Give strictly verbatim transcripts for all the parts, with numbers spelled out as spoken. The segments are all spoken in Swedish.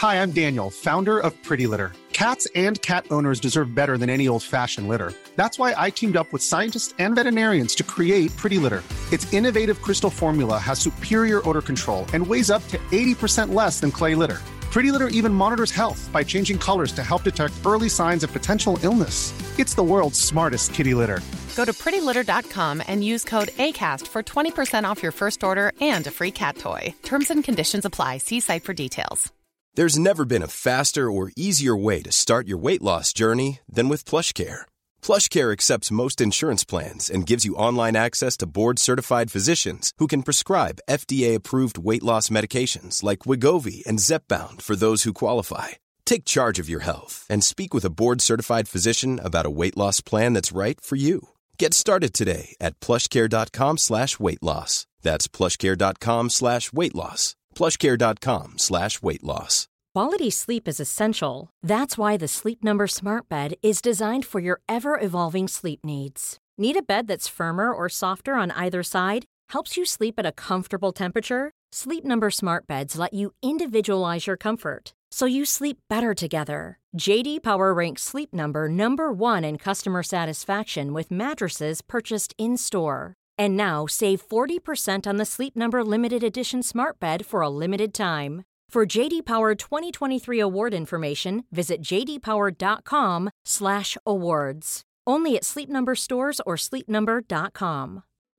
Hi, I'm Daniel, founder of Pretty Litter. Cats and cat owners deserve better than any old-fashioned litter. That's why I teamed up with scientists and veterinarians to create Pretty Litter. Its innovative crystal formula has superior odor control and weighs up to eighty percent less than clay litter. Pretty Litter even monitors health by changing colors to help detect early signs of potential illness. It's the world's smartest kitty litter. Go to pretty litter dot com and use code ACAST for twenty percent off your first order and a free cat toy. Terms and conditions apply. See site for details. There's never been a faster or easier way to start your weight loss journey than with PlushCare. PlushCare accepts most insurance plans and gives you online access to board-certified physicians who can prescribe F D A-approved weight loss medications like Wegovy and Zepbound for those who qualify. Take charge of your health and speak with a board-certified physician about a weight loss plan that's right for you. Get started today at plushcare.com slash weight loss. That's plushcare.com slash weight loss. plushcare.com slash weight loss. Quality sleep is essential. That's why the Sleep Number Smart Bed is designed for your ever-evolving sleep needs. Need a bed that's firmer or softer on either side? Helps you sleep at a comfortable temperature? Sleep Number Smart Beds let you individualize your comfort, so you sleep better together. J D Power ranks Sleep Number number one in customer satisfaction with mattresses purchased in-store. And now, save forty percent on the Sleep Number Limited Edition Smart Bed for a limited time. For J D Power twenty twenty-three award information, visit jdpower.com slash awards. Only at Sleep Number stores or sleep number dot com.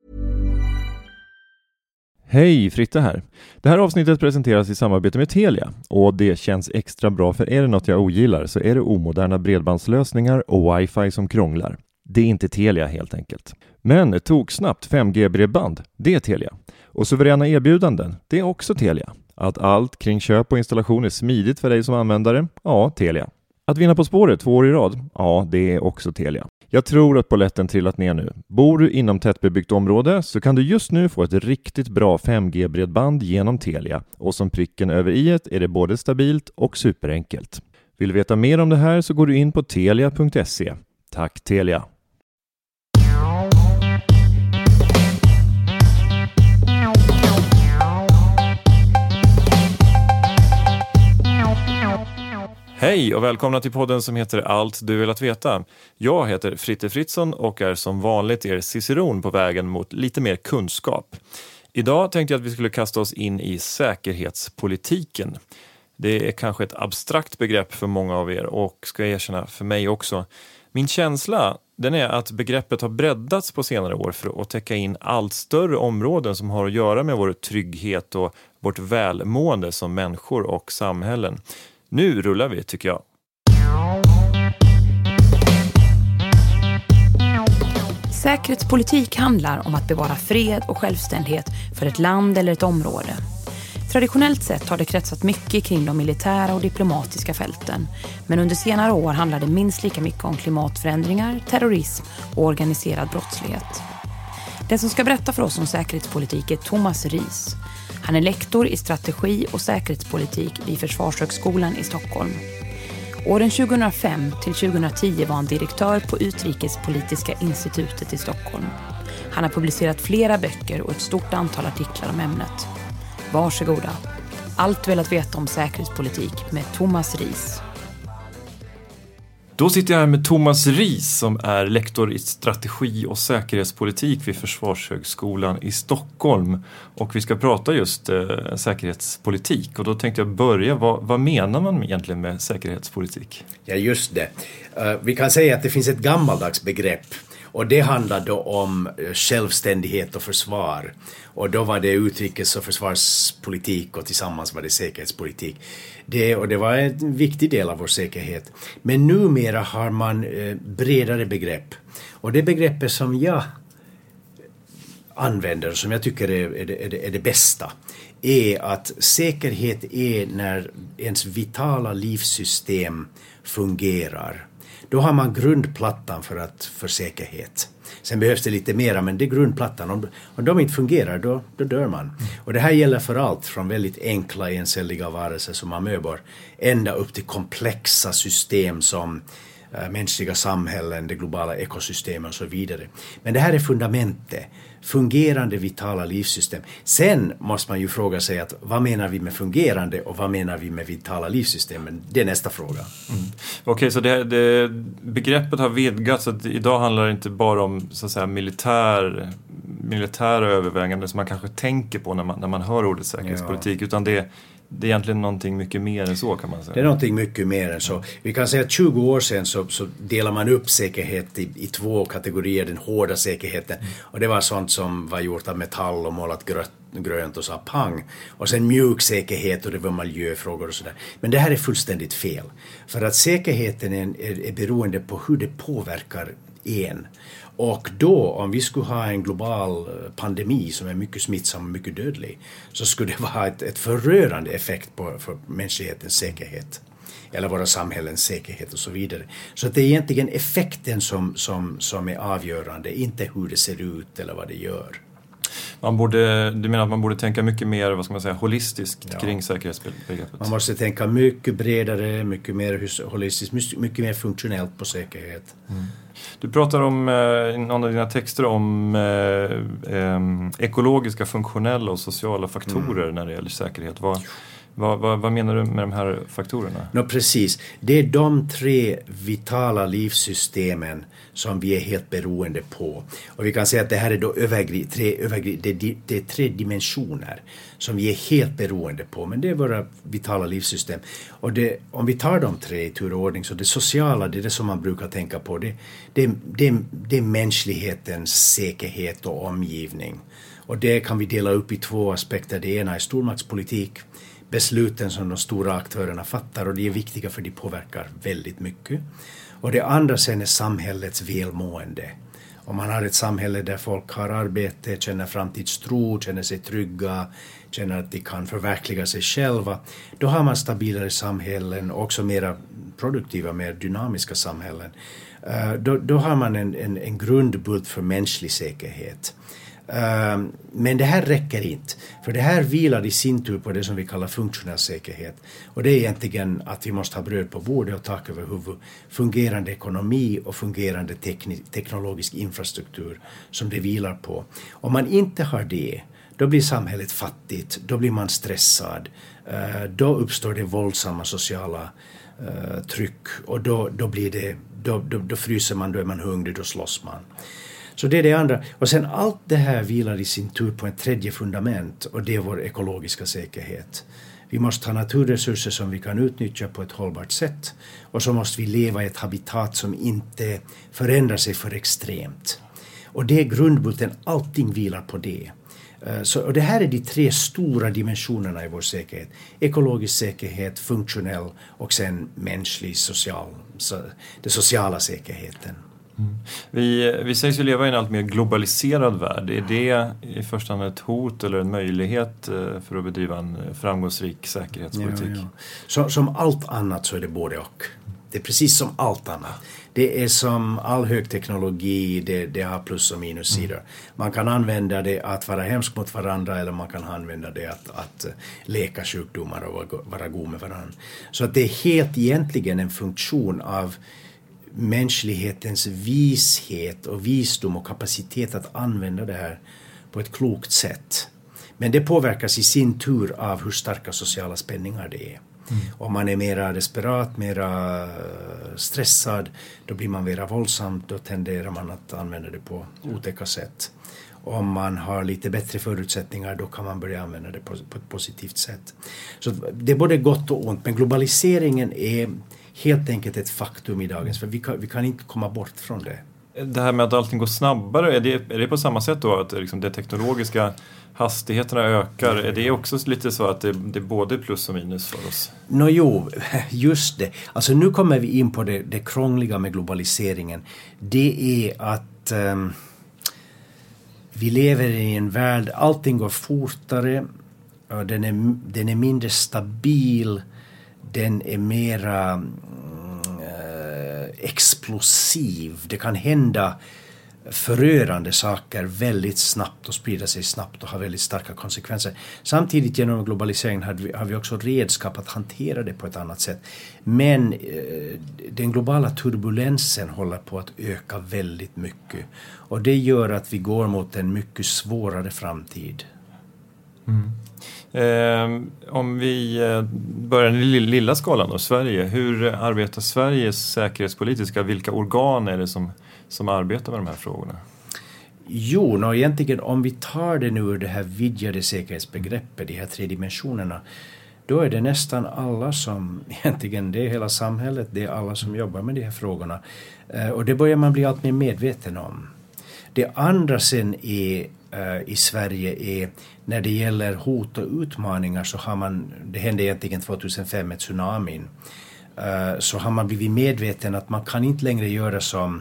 Hej, Fritte här. Det här avsnittet presenteras i samarbete med Telia och det känns extra bra, för är det något jag ogillar så är det omoderna bredbandslösningar och wifi som krånglar. Det är inte Telia helt enkelt. Men tog snabbt fem G-bredband, det är Telia. Och suveräna erbjudanden, det är också Telia. Att allt kring köp och installation är smidigt för dig som användare, ja, Telia. Att vinna På spåret två år i rad, ja, det är också Telia. Jag tror att polletten trillat ner nu. Bor du inom tättbebyggt område så kan du just nu få ett riktigt bra fem G-bredband genom Telia. Och som pricken över i-et är det både stabilt och superenkelt. Vill du veta mer om det här så går du in på telia punkt se. Tack Telia! Hej och välkomna till podden som heter Allt du vill att veta. Jag heter Fritte Fritzson och är som vanligt er ciceron på vägen mot lite mer kunskap. Idag tänkte jag att vi skulle kasta oss in i säkerhetspolitiken. Det är kanske ett abstrakt begrepp för många av er och ska jag erkänna för mig också. Min känsla den är att begreppet har breddats på senare år för att täcka in allt större områden som har att göra med vår trygghet och vårt välmående som människor och samhällen. Nu rullar vi, tycker jag. Säkerhetspolitik handlar om att bevara fred och självständighet för ett land eller ett område. Traditionellt sett har det kretsat mycket kring de militära och diplomatiska fälten. Men under senare år handlar det minst lika mycket om klimatförändringar, terrorism och organiserad brottslighet. Den som ska berätta för oss om säkerhetspolitik är Thomas Ries. Han är lektor i strategi och säkerhetspolitik vid Försvarshögskolan i Stockholm. Åren tjugohundrafem till tjugohundratio var han direktör på Utrikespolitiska institutet i Stockholm. Han har publicerat flera böcker och ett stort antal artiklar om ämnet. Varsågoda. Allt velat veta om säkerhetspolitik med Thomas Ries. Då sitter jag här med Thomas Ries som är lektor i strategi och säkerhetspolitik vid Försvarshögskolan i Stockholm. Och vi ska prata just eh, säkerhetspolitik. Och då tänkte jag börja, vad, vad menar man egentligen med säkerhetspolitik? Ja, just det. Uh, vi kan säga att det finns ett gammaldags begrepp. Och det handlar då om självständighet och försvar. Och då var det utrikes- och försvarspolitik och tillsammans var det säkerhetspolitik. Det, och det var en viktig del av vår säkerhet. Men numera har man eh, bredare begrepp. Och det begreppet som jag använder, som jag tycker är, är, det, är, det, är det bästa, är att säkerhet är när ens vitala livssystem fungerar. Då har man grundplattan för, att, för säkerhet. Sen behövs det lite mera, men det är grundplattan. Om, om de inte fungerar, då, då dör man. Mm. Och det här gäller för allt, från väldigt enkla encelliga varelser som amöbor, ända upp till komplexa system som äh, mänskliga samhällen, det globala ekosystemet och så vidare. Men det här är fundamentet. Fungerande vitala livssystem. Sen måste man ju fråga sig att vad menar vi med fungerande och vad menar vi med vitala livssystem? Men det är nästa fråga. Mm. Okej, okay, så det, det, begreppet har vidgats. Att idag handlar det inte bara om så att säga, militär, militära överväganden som man kanske tänker på när man, när man hör ordet säkerhetspolitik. Ja. Utan det, det är egentligen någonting mycket mer än så, kan man säga. Det är någonting mycket mer än så. Vi kan säga att tjugo år sedan så, så delar man upp säkerhet i, i två kategorier. Den hårda säkerheten. Mm. Och det var sånt som var gjort av metall och målat grönt, grönt och så pang. Och sen mjuk säkerhet och det var miljöfrågor och sådär. Men det här är fullständigt fel. För att säkerheten är, är, är beroende på hur det påverkar en. Och då, om vi skulle ha en global pandemi som är mycket smittsam och mycket dödlig, så skulle det vara ett, ett förrörande effekt på för mänsklighetens säkerhet. Eller våra samhällens säkerhet och så vidare. Så att det är egentligen effekten som, som, som är avgörande, inte hur det ser ut eller vad det gör. Man borde, du menar att man borde tänka mycket mer, vad ska man säga, holistiskt ja. kring säkerhetsbegreppet? Man måste tänka mycket bredare, mycket mer holistiskt, mycket mer funktionellt på säkerhet. Mm. Du pratar om eh, i någon av dina texter om eh, eh, ekologiska, funktionella och sociala faktorer mm. när det gäller säkerhet. Vad, vad, vad, vad menar du med de här faktorerna? No, precis. Det är de tre vitala livssystemen som vi är helt beroende på. Och vi kan säga att det här är då övergri- tre, övergri- det, det är tre dimensioner som vi är helt beroende på. Men det är våra vitala livssystem. Och det, om vi tar de tre i tur och ordning, så det sociala, det är det som man brukar tänka på. Det, det, det, det är mänsklighetens säkerhet och omgivning. Och det kan vi dela upp i två aspekter. Det ena är stormaktspolitik. Besluten som de stora aktörerna fattar, och det är viktiga för de påverkar väldigt mycket. Och det andra sen är samhällets välmående. Om man har ett samhälle där folk har arbete, känner framtidstro, känner sig trygga, känner att de kan förverkliga sig själva, då har man stabilare samhällen och också mera produktiva, mer dynamiska samhällen. Uh, då, då har man en, en, en grundbult för mänsklig säkerhet. Uh, men det här räcker inte, för det här vilar i sin tur på det som vi kallar funktionell säkerhet, och det är egentligen att vi måste ha bröd på bordet och tak över huvud, fungerande ekonomi och fungerande tekni- teknologisk infrastruktur som det vilar på. Om man inte har det, då blir samhället fattigt, då blir man stressad, uh, då uppstår det våldsamma sociala uh, tryck, och då, då blir det då, då, då fryser man, då är man hungrig, då slåss man. Så det är det andra. Och sen allt det här vilar i sin tur på en tredje fundament, och det är vår ekologiska säkerhet. Vi måste ha naturresurser som vi kan utnyttja på ett hållbart sätt, och så måste vi leva i ett habitat som inte förändrar sig för extremt. Och det är grundbulten, allting vilar på det. Så, och det här är de tre stora dimensionerna i vår säkerhet. Ekologisk säkerhet, funktionell och sen mänsklig, social, så, det sociala säkerheten. Mm. Vi, vi sägs ju leva i en allt mer globaliserad värld. Är det i första hand ett hot eller en möjlighet för att bedriva en framgångsrik säkerhetspolitik? Ja, ja. Så, som allt annat så är det både och. Det är precis som allt annat. Det är som all högteknologi, det, det har plus och minussidor. Mm. Man kan använda det att vara hemsk mot varandra, eller man kan använda det att, att leka sjukdomar och vara, vara god med varandra. Så att det är helt egentligen en funktion av mänsklighetens vishet och visdom och kapacitet att använda det här på ett klokt sätt. Men det påverkas i sin tur av hur starka sociala spänningar det är. Mm. Om man är mera desperat, mera stressad, då blir man mera våldsam, då tenderar man att använda det på otäcka sätt. Om man har lite bättre förutsättningar, då kan man börja använda det på, på ett positivt sätt. Så det är både gott och ont, men globaliseringen är helt enkelt ett faktum i dagens, för vi kan, vi kan inte komma bort från det. Det här med att allting går snabbare, är det, är det på samma sätt då att liksom det teknologiska hastigheterna ökar? Är det också lite så att det, det är både plus och minus för oss? Nå jo, just det. Alltså nu kommer vi in på det, det krångliga med globaliseringen. Det är att um, vi lever i en värld, allting går fortare, och den är, den är mindre stabil, den är mera mm, explosiv. Det kan hända förörande saker väldigt snabbt och sprida sig snabbt och ha väldigt starka konsekvenser. Samtidigt genom globaliseringen har vi, har vi också redskap att hantera det på ett annat sätt. Men eh, den globala turbulensen håller på att öka väldigt mycket. Och det gör att vi går mot en mycket svårare framtid. Mm. Eh, om vi börjar i den lilla skalan då, Sverige. Hur arbetar Sveriges säkerhetspolitiska? Vilka organ är det som, som arbetar med de här frågorna? Jo, no, egentligen om vi tar det nu ur det här vidgade säkerhetsbegreppet, de här tre dimensionerna, då är det nästan alla som, egentligen det är hela samhället, det är alla som jobbar med de här frågorna. Eh, och det börjar man bli allt mer medveten om. Det andra sen är i Sverige är när det gäller hot och utmaningar, så har man, det hände egentligen tjugohundrafem med tsunamin, så har man blivit medveten att man kan inte längre göra som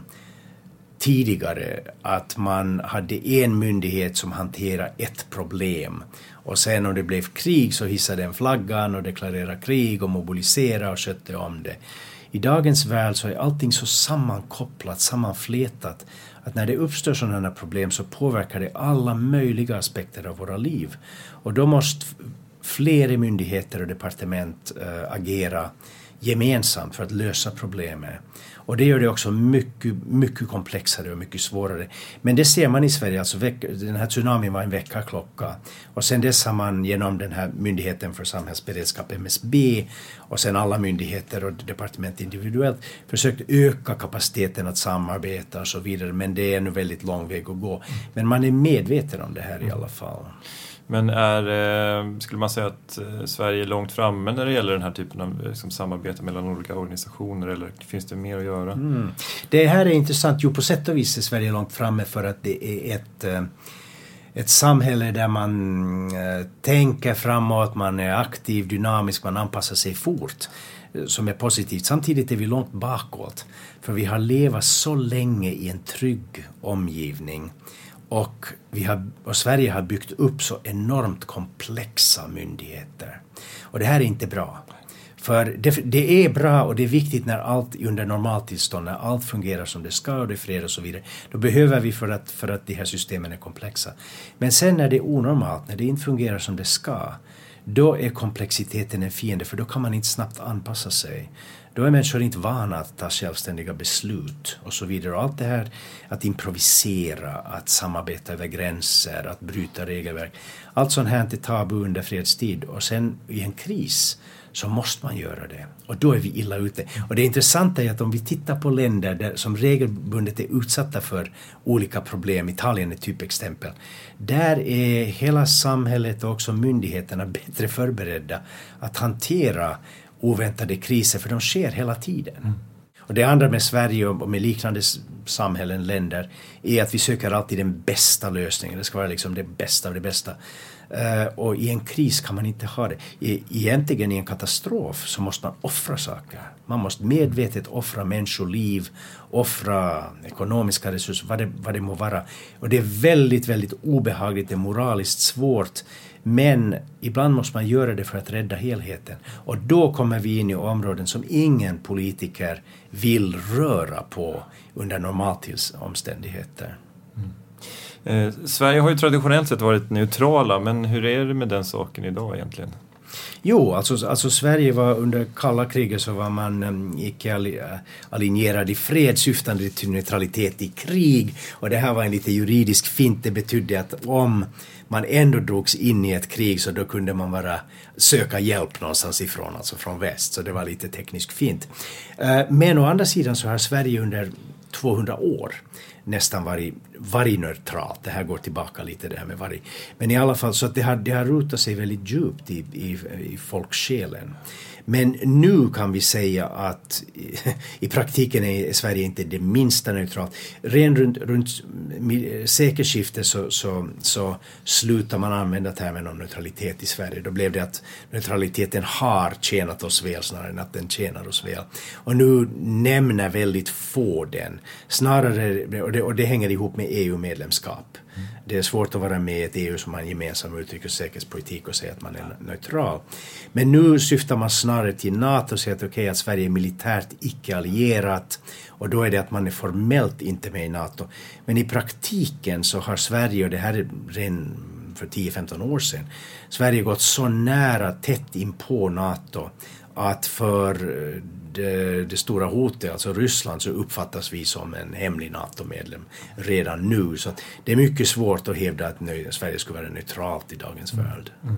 tidigare, att man hade en myndighet som hanterar ett problem och sen om det blev krig så hissade den flaggan och deklarerade krig och mobiliserade och skötte om det. I dagens värld så är allting så sammankopplat, sammanflätat, att när det uppstår sådana problem så påverkar det alla möjliga aspekter av våra liv. Och då måste fler myndigheter och departement äh, agera gemensamt för att lösa problemet. Och det gör det också mycket, mycket komplexare och mycket svårare. Men det ser man i Sverige, alltså veck, den här tsunamin var en väckarklocka. Och sen dess har man genom den här myndigheten för samhällsberedskap, M S B, och sen alla myndigheter och departement individuellt försökt öka kapaciteten att samarbeta och så vidare. Men det är en väldigt lång väg att gå. Men man är medveten om det här i alla fall. Men är, skulle man säga att Sverige är långt framme när det gäller den här typen av liksom, samarbete mellan olika organisationer, eller finns det mer att göra? Mm. Det här är intressant. Jo, på sätt och vis är Sverige långt framme för att det är ett, ett samhälle där man tänker framåt, man är aktiv, dynamisk, man anpassar sig fort, som är positivt. Samtidigt är vi långt bakåt, för vi har levat så länge i en trygg omgivning. Och, vi har, och Sverige har byggt upp så enormt komplexa myndigheter. Och det här är inte bra. För det, det är bra och det är viktigt när allt under normaltillstånd, när allt fungerar som det ska och det är fred och så vidare. Då behöver vi för att, för att de här systemen är komplexa. Men sen när det är onormalt, när det inte fungerar som det ska, då är komplexiteten en fiende, för då kan man inte snabbt anpassa sig. Då är människor inte vana att ta självständiga beslut och så vidare. Och allt det här att improvisera, att samarbeta över gränser, att bryta regelverk. Allt sånt här är inte tabu under fredstid. Och sen i en kris så måste man göra det. Och då är vi illa ute. Och det intressanta är att om vi tittar på länder där, som regelbundet är utsatta för olika problem, Italien är typexempel, där är hela samhället och också myndigheterna bättre förberedda att hantera oväntade kriser, för de sker hela tiden. Mm. Och det andra med Sverige och med liknande samhällen, länder, är att vi söker alltid den bästa lösningen. Det ska vara liksom det bästa av det bästa. Uh, och i en kris kan man inte ha det. I, egentligen i en katastrof så måste man offra saker. Man måste medvetet offra människoliv, offra ekonomiska resurser, vad det, vad det må vara. Och det är väldigt, väldigt obehagligt, det är moraliskt svårt. Men ibland måste man göra det för att rädda helheten. Och då kommer vi in i områden som ingen politiker vill röra på under normalomständigheter. Mm. Eh, Sverige har ju traditionellt sett varit neutrala, men hur är det med den saken idag egentligen? Jo, alltså, alltså Sverige var under kalla kriget så var man um, icke allinjerad i fred, syftande till neutralitet i krig. Och det här var en lite juridisk fint. Det betydde att om man ändå drogs in i ett krig så då kunde man bara söka hjälp någonstans ifrån, alltså från väst. Så det var lite tekniskt fint. Uh, men å andra sidan så har Sverige under tvåhundra år nästan varit, varit neutralt. Det här går tillbaka lite, det här med varg. Men i alla fall så att det har, det har rotat sig väldigt djupt i, i, i folksjälen. Men nu kan vi säga att i, i praktiken är Sverige inte det minsta neutralt. Ren runt, runt sekelskiftet så, så, så slutar man använda termen om neutralitet i Sverige. Då blev det att neutraliteten har tjänat oss väl snarare än att den tjänar oss väl. Och nu nämner väldigt få den. Snarare, och och, det, och det hänger ihop med E U-medlemskap. Mm. Det är svårt att vara med i ett E U som har en gemensam utrikes- och säkerhetspolitik och säga att man är neutral. Men nu syftar man snarare till NATO och säger att, okay, att Sverige är militärt icke-allierat, och då är det att man är formellt inte med i NATO. Men i praktiken så har Sverige, och det här är redan för tio femton år sedan, Sverige gått så nära, tätt in på NATO, att för det, det stora hotet, alltså Ryssland, så uppfattas vi som en hemlig NATO-medlem redan nu. Så att det är mycket svårt att hävda att nö- Sverige skulle vara neutralt i dagens mm. värld. Mm.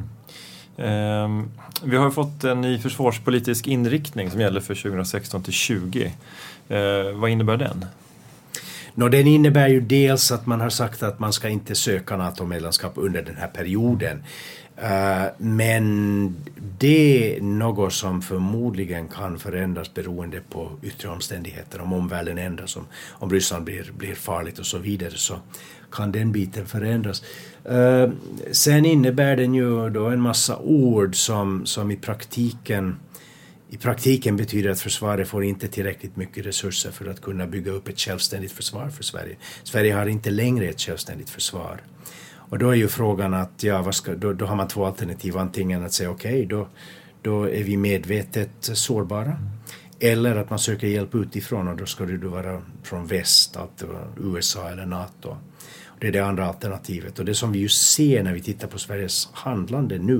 Um, vi har fått en ny försvarspolitisk inriktning som gäller för tjugohundrasexton till tjugo. Uh, vad innebär den? Nå, den innebär ju dels att man har sagt att man ska inte söka NATO-medlemskap under den här perioden. Uh, men det är något som förmodligen kan förändras beroende på yttre omständigheter. Om omvärlden ändras, om, om Ryssland blir, blir farligt och så vidare, så kan den biten förändras. Uh, sen innebär den ju då en massa ord som, som i praktiken I praktiken betyder att försvaret får inte tillräckligt mycket resurser för att kunna bygga upp ett självständigt försvar för Sverige. Sverige har inte längre ett självständigt försvar. Och då är ju frågan att, ja, vad ska, då, då har man två alternativ. Antingen att säga okej, okay, då, då är vi medvetet sårbara. Eller att man söker hjälp utifrån, och då ska det då vara från väst, att U S A eller NATO. Och det är det andra alternativet. Och det som vi ju ser när vi tittar på Sveriges handlande nu,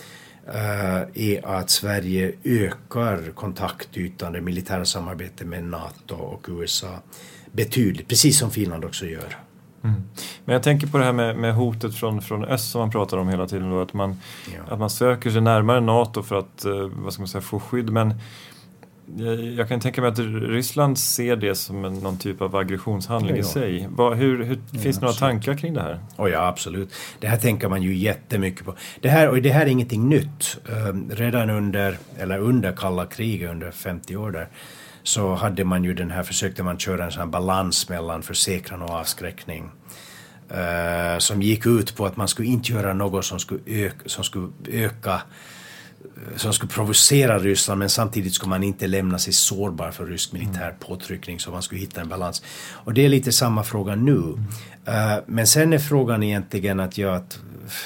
Uh, är att Sverige ökar kontaktytan, det militära samarbete med NATO och U S A betydligt, precis som Finland också gör. Mm. Men jag tänker på det här med, med hotet från, från öst som man pratar om hela tiden då, att man, ja. att man söker sig närmare NATO för att uh, vad ska man säga, få skydd, men jag, jag kan tänka mig att Ryssland ser det som en, någon typ av aggressionshandling ja, ja. i sig. Vad, hur, hur, ja, finns det några tankar kring det här? Oh ja, absolut. Det här tänker man ju jättemycket på. Det här, och det här är ingenting nytt. Um, redan under, eller under kalla kriget, under femtio år där, så hade man ju den här, försökte man köra en sån här balans mellan försäkran och avskräckning. Uh, som gick ut på att man skulle inte göra något som skulle öka, som skulle öka som skulle provocera Ryssland, men samtidigt skulle man inte lämna sig sårbar för rysk militär påtryckning, så man skulle hitta en balans. Och det är lite samma fråga nu. Mm. Uh, men sen är frågan egentligen att, ja, att,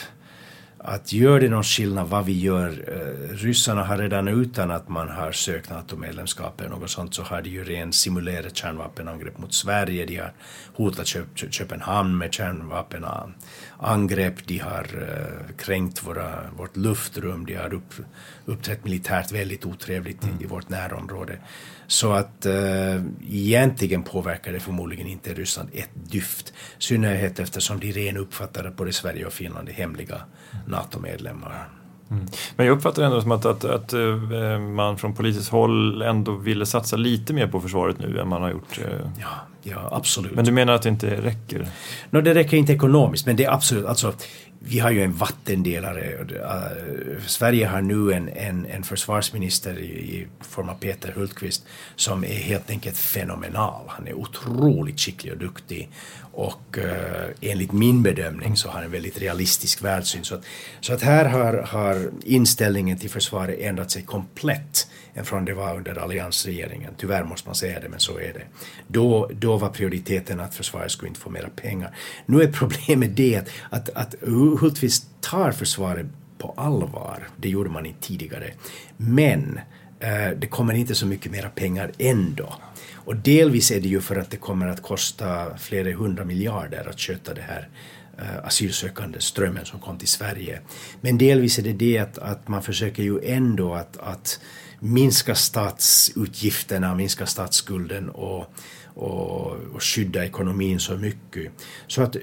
att gör det någon skillnad vad vi gör? Uh, ryssarna har redan, utan att man har sökt NATO-medlemskap eller något sånt, så har de ju ren simulerat kärnvapenangrepp mot Sverige. De har hotat Köp- Köpenhamn med kärnvapenangrepp. De har uh, kränkt våra, vårt luftrum. De har upp, uppträtt militärt väldigt otrevligt mm. i, i vårt närområde. Så att uh, egentligen påverkar det förmodligen inte Ryssland ett dyft. Synnerhet eftersom de ren uppfattar att både Sverige och Finland är hemliga mm. NATO-medlemmar. Mm. Men jag uppfattar ändå som att, att, att uh, man från politiskt håll ändå ville satsa lite mer på försvaret nu än man har gjort. Uh. Ja, ja, absolut. Men du menar att det inte räcker? No, det räcker inte ekonomiskt, men det är absolut, alltså vi har ju en vattendelare. Uh, Sverige har nu en, en, en försvarsminister i, i form av Peter Hultqvist som är helt enkelt fenomenal. Han är otroligt skicklig och duktig, och uh, enligt min bedömning så har han en väldigt realistisk världssyn. Så att, så att här har, har inställningen till försvaret ändrat sig komplett än från det var under alliansregeringen. Tyvärr måste man säga det, men så är det. Då, då var prioriteten att försvaret skulle inte få mera pengar. Nu är problemet det att, att, att Hultqvist tar försvaret på allvar. Det gjorde man inte tidigare. Men eh, det kommer inte så mycket mera pengar ändå. Och delvis är det ju för att det kommer att kosta flera hundra miljarder att köta det här uh, asylsökande strömmen som kom till Sverige. Men delvis är det det att, att man försöker ju ändå att, att minska statsutgifterna, minska statsskulden och, och, och skydda ekonomin så mycket. Så att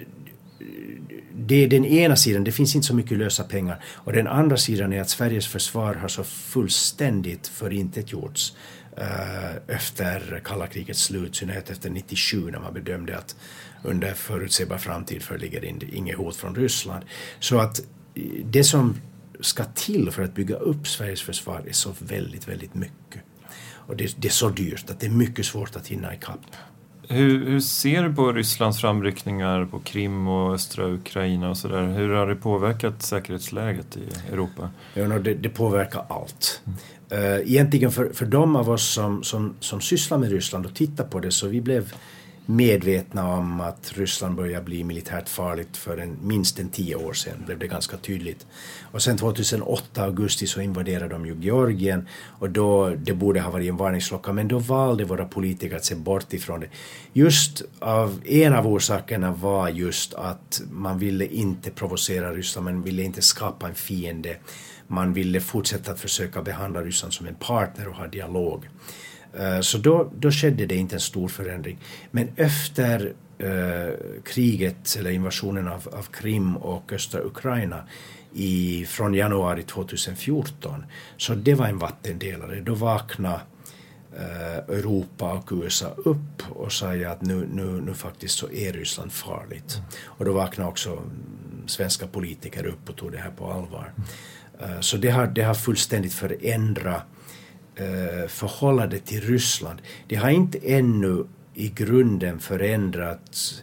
det är den ena sidan, det finns inte så mycket lösa pengar. Och den andra sidan är att Sveriges försvar har så fullständigt förintetgjorts uh, efter kalla krigets slut, synnerhet efter nittiosju, när man bedömde att under förutsägbar framtid föreligger inget hot från Ryssland. Så att det som ska till för att bygga upp Sveriges försvar är så väldigt, väldigt mycket. Och det, det är så dyrt att det är mycket svårt att hinna ikapp. Hur, hur ser du på Rysslands framryckningar på Krim och östra Ukraina och sådär? Hur har det påverkat säkerhetsläget i Europa? Ja, no, det, det påverkar allt. Mm. Uh, egentligen för, för de av oss som, som, som sysslar med Ryssland och tittar på det, så vi blev medvetna om att Ryssland börjar bli militärt farligt för en, minst en tio år sedan, blev det ganska tydligt. Och sen tjugohundraåtta augusti så invaderade de ju Georgien, och då, det borde ha varit en varningsklocka, men då valde våra politiker att se bort ifrån det. Just av, en av orsakerna var just att man ville inte provocera Ryssland, man ville inte skapa en fiende. Man ville fortsätta att försöka behandla Ryssland som en partner och ha dialog. Så då, då skedde det inte en stor förändring. Men efter eh, kriget eller invasionen av, av Krim och östra Ukraina i, från januari tjugohundrafjorton, så det var en vattendelare. Då vaknade eh, Europa och U S A upp och sa att nu, nu, nu faktiskt så är Ryssland farligt. Mm. Och då vaknade också svenska politiker upp och tog det här på allvar. Mm. Så det har, det har fullständigt förändrat eh, förhållandet till Ryssland. Det har inte ännu i grunden förändrat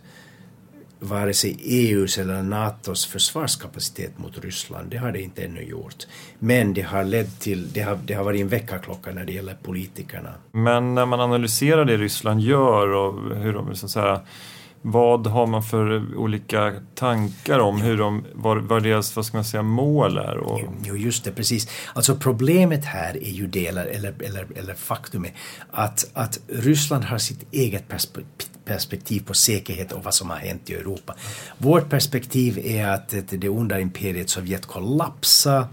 vare sig E U:s eller NATOs försvarskapacitet mot Ryssland. Det har det inte ännu gjort. Men det har lett till, det har, det har varit en väckarklocka när det gäller politikerna. Men när man analyserar det Ryssland gör och hur de, så att säga, vad har man för olika tankar om hur de, vad, vad deras, vad ska man säga, mål är? Och... Jo, just det, precis. Alltså problemet här är ju delar, eller, eller, eller faktum är att, att Ryssland har sitt eget perspektiv perspektiv på säkerhet och vad som har hänt i Europa. Vårt perspektiv är att det onda imperiet Sovjet kollapsade.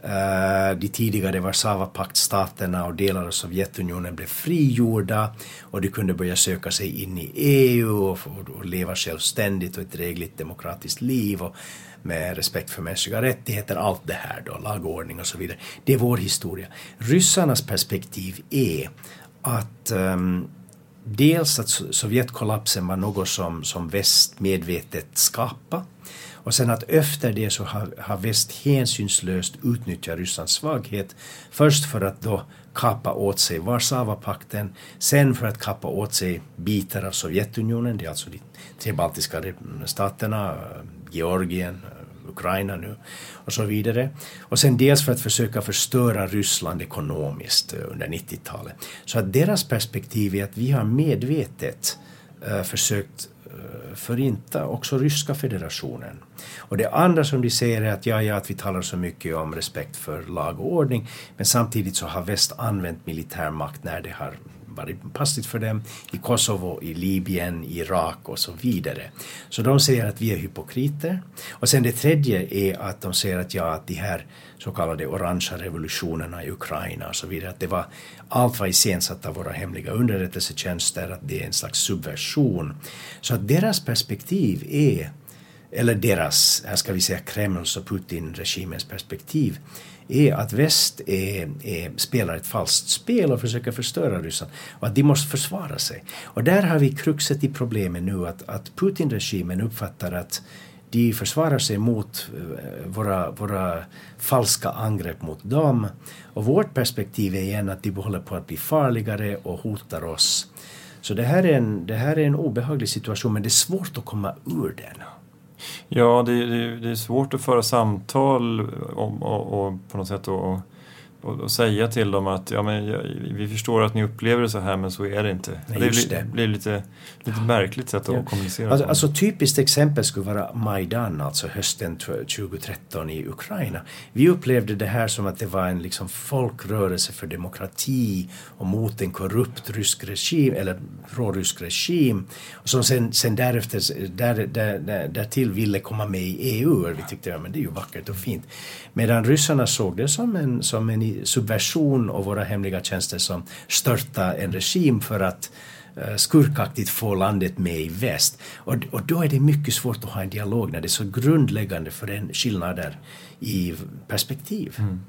De tidigare Warszawapaktstaterna och delar av Sovjetunionen blev frigjorda och de kunde börja söka sig in i E U och, och leva självständigt och ett drägligt demokratiskt liv och med respekt för mänskliga rättigheter, allt det här då, lagordning och så vidare. Det är vår historia. Ryssarnas perspektiv är att um, dels att Sovjetkollapsen var något som, som väst medvetet skapade. Och sen att efter det så har, har väst hänsynslöst utnyttjat Rysslands svaghet. Först för att då kappa åt sig Warszawapakten. Sen för att kappa åt sig bitar av Sovjetunionen. Det är alltså de tre baltiska staterna, Georgien, Ukraina nu och så vidare. Och sen dels för att försöka förstöra Ryssland ekonomiskt under nittiotalet. Så att deras perspektiv är att vi har medvetet uh, försökt uh, förinta också ryska federationen. Och det andra som de säger är att, ja, ja, att vi talar så mycket om respekt för lag och ordning, men samtidigt så har väst använt militärmakt när det har varit passligt för dem i Kosovo, i Libyen, i Irak och så vidare. Så de säger att vi är hypokriter. Och sen det tredje är att de säger att, ja, att de här så kallade orangea revolutionerna i Ukraina och så vidare, att det var allt var iscensatt av våra hemliga underrättelsetjänster, att det är en slags subversion. Så att deras perspektiv är, eller deras, här ska vi säga Kremls och Putin-regimens perspektiv, är att väst är, är, spelar ett falskt spel och försöker förstöra Ryssland och att de måste försvara sig. Och där har vi kruxet i problemet nu, att, att Putin-regimen uppfattar att de försvarar sig mot våra, våra falska angrepp mot dem. Och vårt perspektiv är igen att de håller på att bli farligare och hotar oss. Så det här är en, det här är en obehaglig situation, men det är svårt att komma ur den. Ja, det, det, det är svårt att föra samtal om, och, och på något sätt och, och, och säga till dem att ja, men, ja, vi förstår att ni upplever det så här, men så är det inte. Nej, det blir, det. blir lite, lite märkligt sätt att ja. kommunicera. Alltså, alltså typiskt exempel skulle vara Majdan, alltså hösten tjugohundratretton i Ukraina. Vi upplevde det här som att det var en liksom folkrörelse för demokrati och mot en korrupt rysk regim eller rårysk regim, och som sen, sen därefter där, där, där, där till ville komma med i E U. Vi tyckte ja, men det är ju vackert och fint. Medan ryssarna såg det som en, som en subversion och våra hemliga tjänster som störta en regim för att uh, skurkaktigt få landet med i väst. Och, och då är det mycket svårt att ha en dialog när det är så grundläggande för en skillnader i perspektiv. Mm.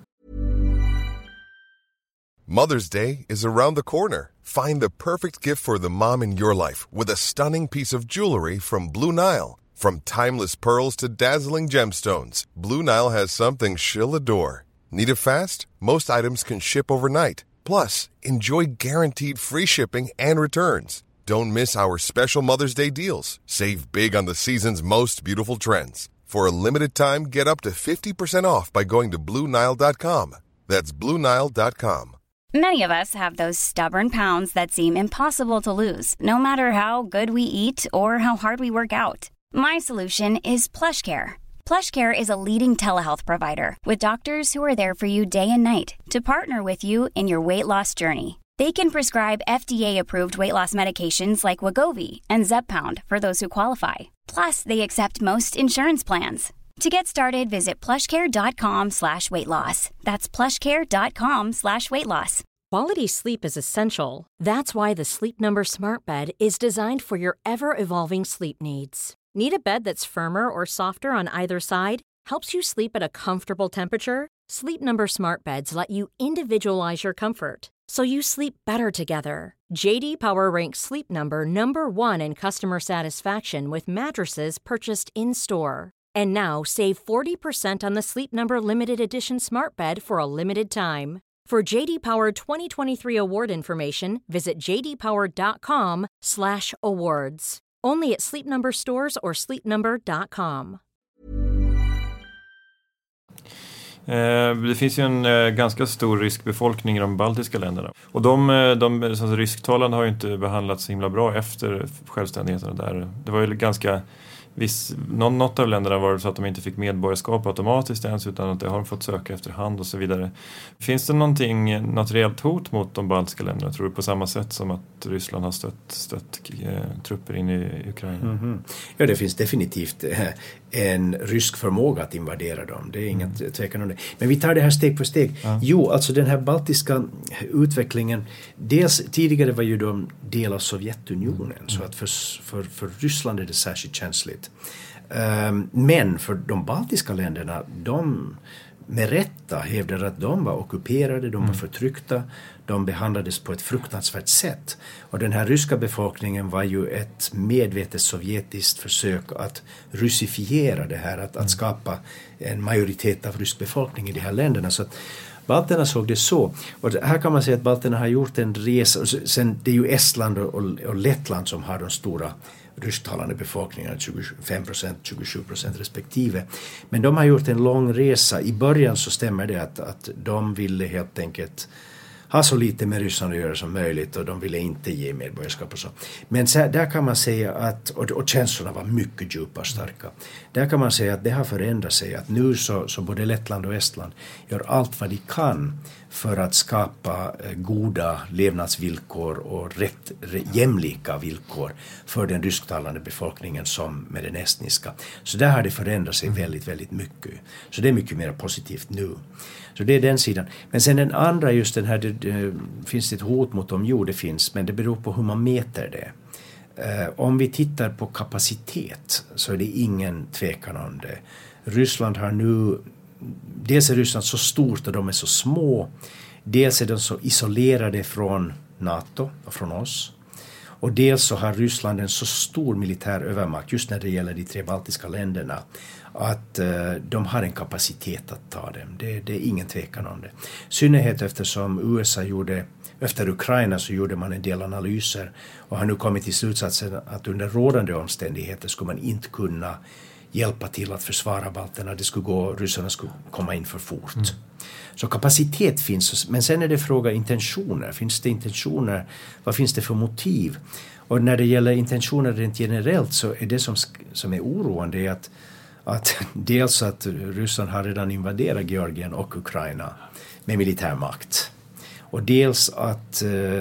Mother's Day is around the corner. Find the perfect gift for the mom in your life with a stunning piece of jewelry from Blue Nile. From timeless pearls to dazzling gemstones, Blue Nile has something she'll adore. Need it fast? Most items can ship overnight. Plus, enjoy guaranteed free shipping and returns. Don't miss our special Mother's Day deals. Save big on the season's most beautiful trends. For a limited time, get up to fifty percent off by going to Blue Nile dot com. That's Blue Nile dot com. Many of us have those stubborn pounds that seem impossible to lose, no matter how good we eat or how hard we work out. My solution is PlushCare. PlushCare is a leading telehealth provider with doctors who are there for you day and night to partner with you in your weight loss journey. They can prescribe F D A-approved weight loss medications like Wegovy and Zepbound for those who qualify. Plus, they accept most insurance plans. To get started, visit plushcare.com slash weight loss. That's plushcare.com slash weight loss. Quality sleep is essential. That's why the Sleep Number Smart Bed is designed for your ever-evolving sleep needs. Need a bed that's firmer or softer on either side? Helps you sleep at a comfortable temperature? Sleep Number Smart Beds let you individualize your comfort, so you sleep better together. J D Power ranks Sleep Number number one in customer satisfaction with mattresses purchased in-store. And now, save forty percent on the Sleep Number Limited Edition Smart Bed for a limited time. For J D Power twenty twenty-three award information, visit jdpower.com slash awards. Only at Sleep Number stores or sleep number dot com. Det finns ju en ganska stor riskbefolkning i de baltiska länderna. Och de, de alltså, risktalande har ju inte behandlats så himla bra efter självständigheten där. Det var ju ganska... Viss, något av länderna var det så att de inte fick medborgarskap automatiskt ens, utan att det har de fått söka efterhand och så vidare. Finns det någonting, något reellt hot mot de baltiska länderna, tror du, på samma sätt som att Ryssland har stött, stött eh, trupper in i Ukraina? Mm-hmm. Ja, det finns definitivt eh, en rysk förmåga att invadera dem. Det är inget mm. tvekan om det. Men vi tar det här steg för steg. Ja. Jo, alltså den här baltiska utvecklingen, dels tidigare var ju de del av Sovjetunionen, mm. så att för, för, för Ryssland är det särskilt känsligt. Um, men för de baltiska länderna, de med rätta hävdade att de var ockuperade, de var förtryckta, de behandlades på ett fruktansvärt sätt. Och den här ryska befolkningen var ju ett medvetet sovjetiskt försök att russifiera det här, att, att skapa en majoritet av rysk befolkning i de här länderna. Så att balterna såg det så. Och här kan man säga att balterna har gjort en resa. Sen, det är ju Estland och, och Lettland som har de stora rysktalande befolkningarna, tjugofem procent, tjugosju procent respektive. Men de har gjort en lång resa. I början så stämmer det att, att de ville helt enkelt ha så lite med Ryssland att göra som möjligt, och de ville inte ge medborgarskap och så. Men så, där kan man säga att, och, och känslorna var mycket djupa och starka. Där kan man säga att det har förändrat sig, att nu så, så både Lettland och Estland gör allt vad de kan för att skapa eh, goda levnadsvillkor och rätt, re, jämlika villkor för den rysktalande befolkningen som med den estniska. Så där har det förändrat sig väldigt, väldigt mycket. Så det är mycket mer positivt nu. Så det är den sidan. Men sen den andra, just den här, det, det, finns det ett hot mot dem? Jo, det finns, men det beror på hur man mäter det. Eh, om vi tittar på kapacitet så är det ingen tvekan om det. Ryssland har nu, dels är Ryssland så stort och de är så små, dels är de så isolerade från NATO och från oss. Och dels så har Ryssland en så stor militär övermakt just när det gäller de tre baltiska länderna att eh, de har en kapacitet att ta dem. Det, det är ingen tvekan om det. Synnerhet eftersom U S A gjorde, efter Ukraina så gjorde man en del analyser och har nu kommit till slutsatsen att under rådande omständigheter skulle man inte kunna hjälpa till att försvara balterna. Det skulle gå, ryssarna skulle komma in för fort. Mm. Så kapacitet finns, men sen är det fråga intentioner. Finns det intentioner? Vad finns det för motiv? Och när det gäller intentioner rent generellt så är det som, som är oroande är att, att dels att Ryssland har redan invaderat Georgien och Ukraina med militärmakt. Och dels att eh,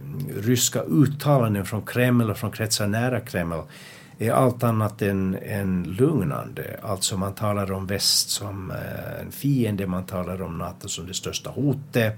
ryska uttalanden från Kreml och från kretsar nära Kreml är allt annat än, än lugnande. Alltså man talar om väst som eh, en fiende, man talar om NATO som det största hotet.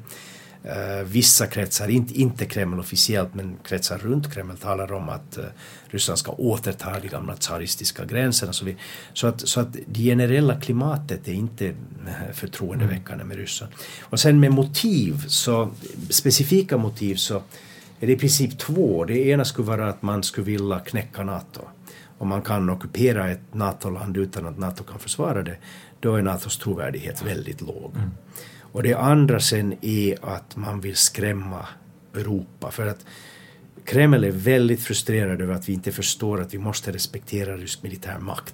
Eh, vissa kretsar, inte, inte Kreml officiellt, men kretsar runt Kreml talar om att eh, Ryssland ska återta de gamla tsaristiska gränserna. Så, vi, så, att, så att det generella klimatet är inte förtroendeväckande med Ryssland. Och sen med motiv, så specifika motiv, så är det i princip två. Det ena skulle vara att man skulle vilja knäcka NATO. Om man kan ockupera ett NATO-land utan att NATO kan försvara det, då är NATOs trovärdighet väldigt låg. Mm. Och det andra sen är att man vill skrämma Europa. För att Kreml är väldigt frustrerad över att vi inte förstår att vi måste respektera rysk militär makt.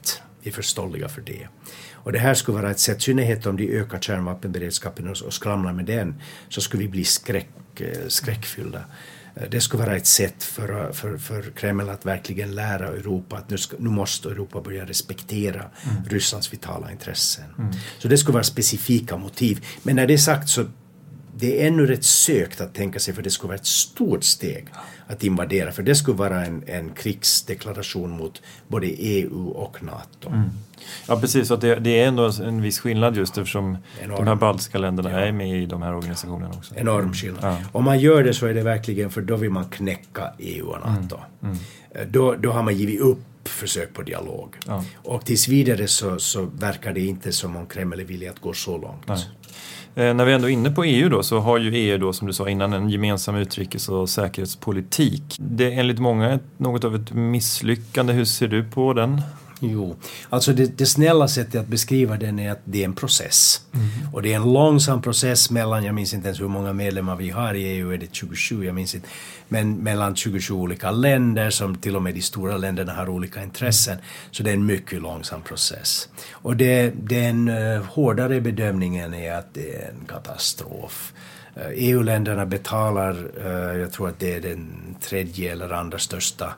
de är för stolliga för det. Och det här skulle vara ett sätt, synnerhet om de ökar kärnvapenberedskapen och, och skramlar med den, så skulle vi bli skräck, skräckfyllda. Det skulle vara ett sätt för, för, för Kreml att verkligen lära Europa att nu, ska, nu måste Europa börja respektera mm. Rysslands vitala intressen. Mm. Så det skulle vara specifika motiv. Men när det är sagt så det är ännu rätt sökt att tänka sig, för det skulle vara ett stort steg att invadera. För det skulle vara en, en krigsdeklaration mot både E U och NATO. Mm. Ja, precis. Så det, det är ändå en viss skillnad just eftersom Enorm. de här baltiska länderna ja. är med i de här organisationerna också. Enorm skillnad. Ja. Om man gör det så är det verkligen, för då vill man knäcka E U och NATO. Mm. Mm. Då, då har man givit upp försök på dialog. Ja. Och tills vidare så, så verkar det inte som om Kreml är villig att gå så långt. Nej. Eh, när vi ändå är inne på E U då, så har ju E U då, som du sa innan, en gemensam utrikes- och säkerhetspolitik. Det är enligt många något av ett misslyckande. Hur ser du på den? Jo, alltså det, det snälla sättet att beskriva den är att det är en process. Mm. Och det är en långsam process mellan, jag minns inte ens hur många medlemmar vi har i E U, är det tjugosju, jag minns inte. Men mellan tjugosju olika länder, som till och med de stora länderna har olika intressen. Mm. Så det är en mycket långsam process. Och det, den uh, hårdare bedömningen är att det är en katastrof. Uh, E U-länderna betalar, uh, jag tror att det är den tredje eller andra största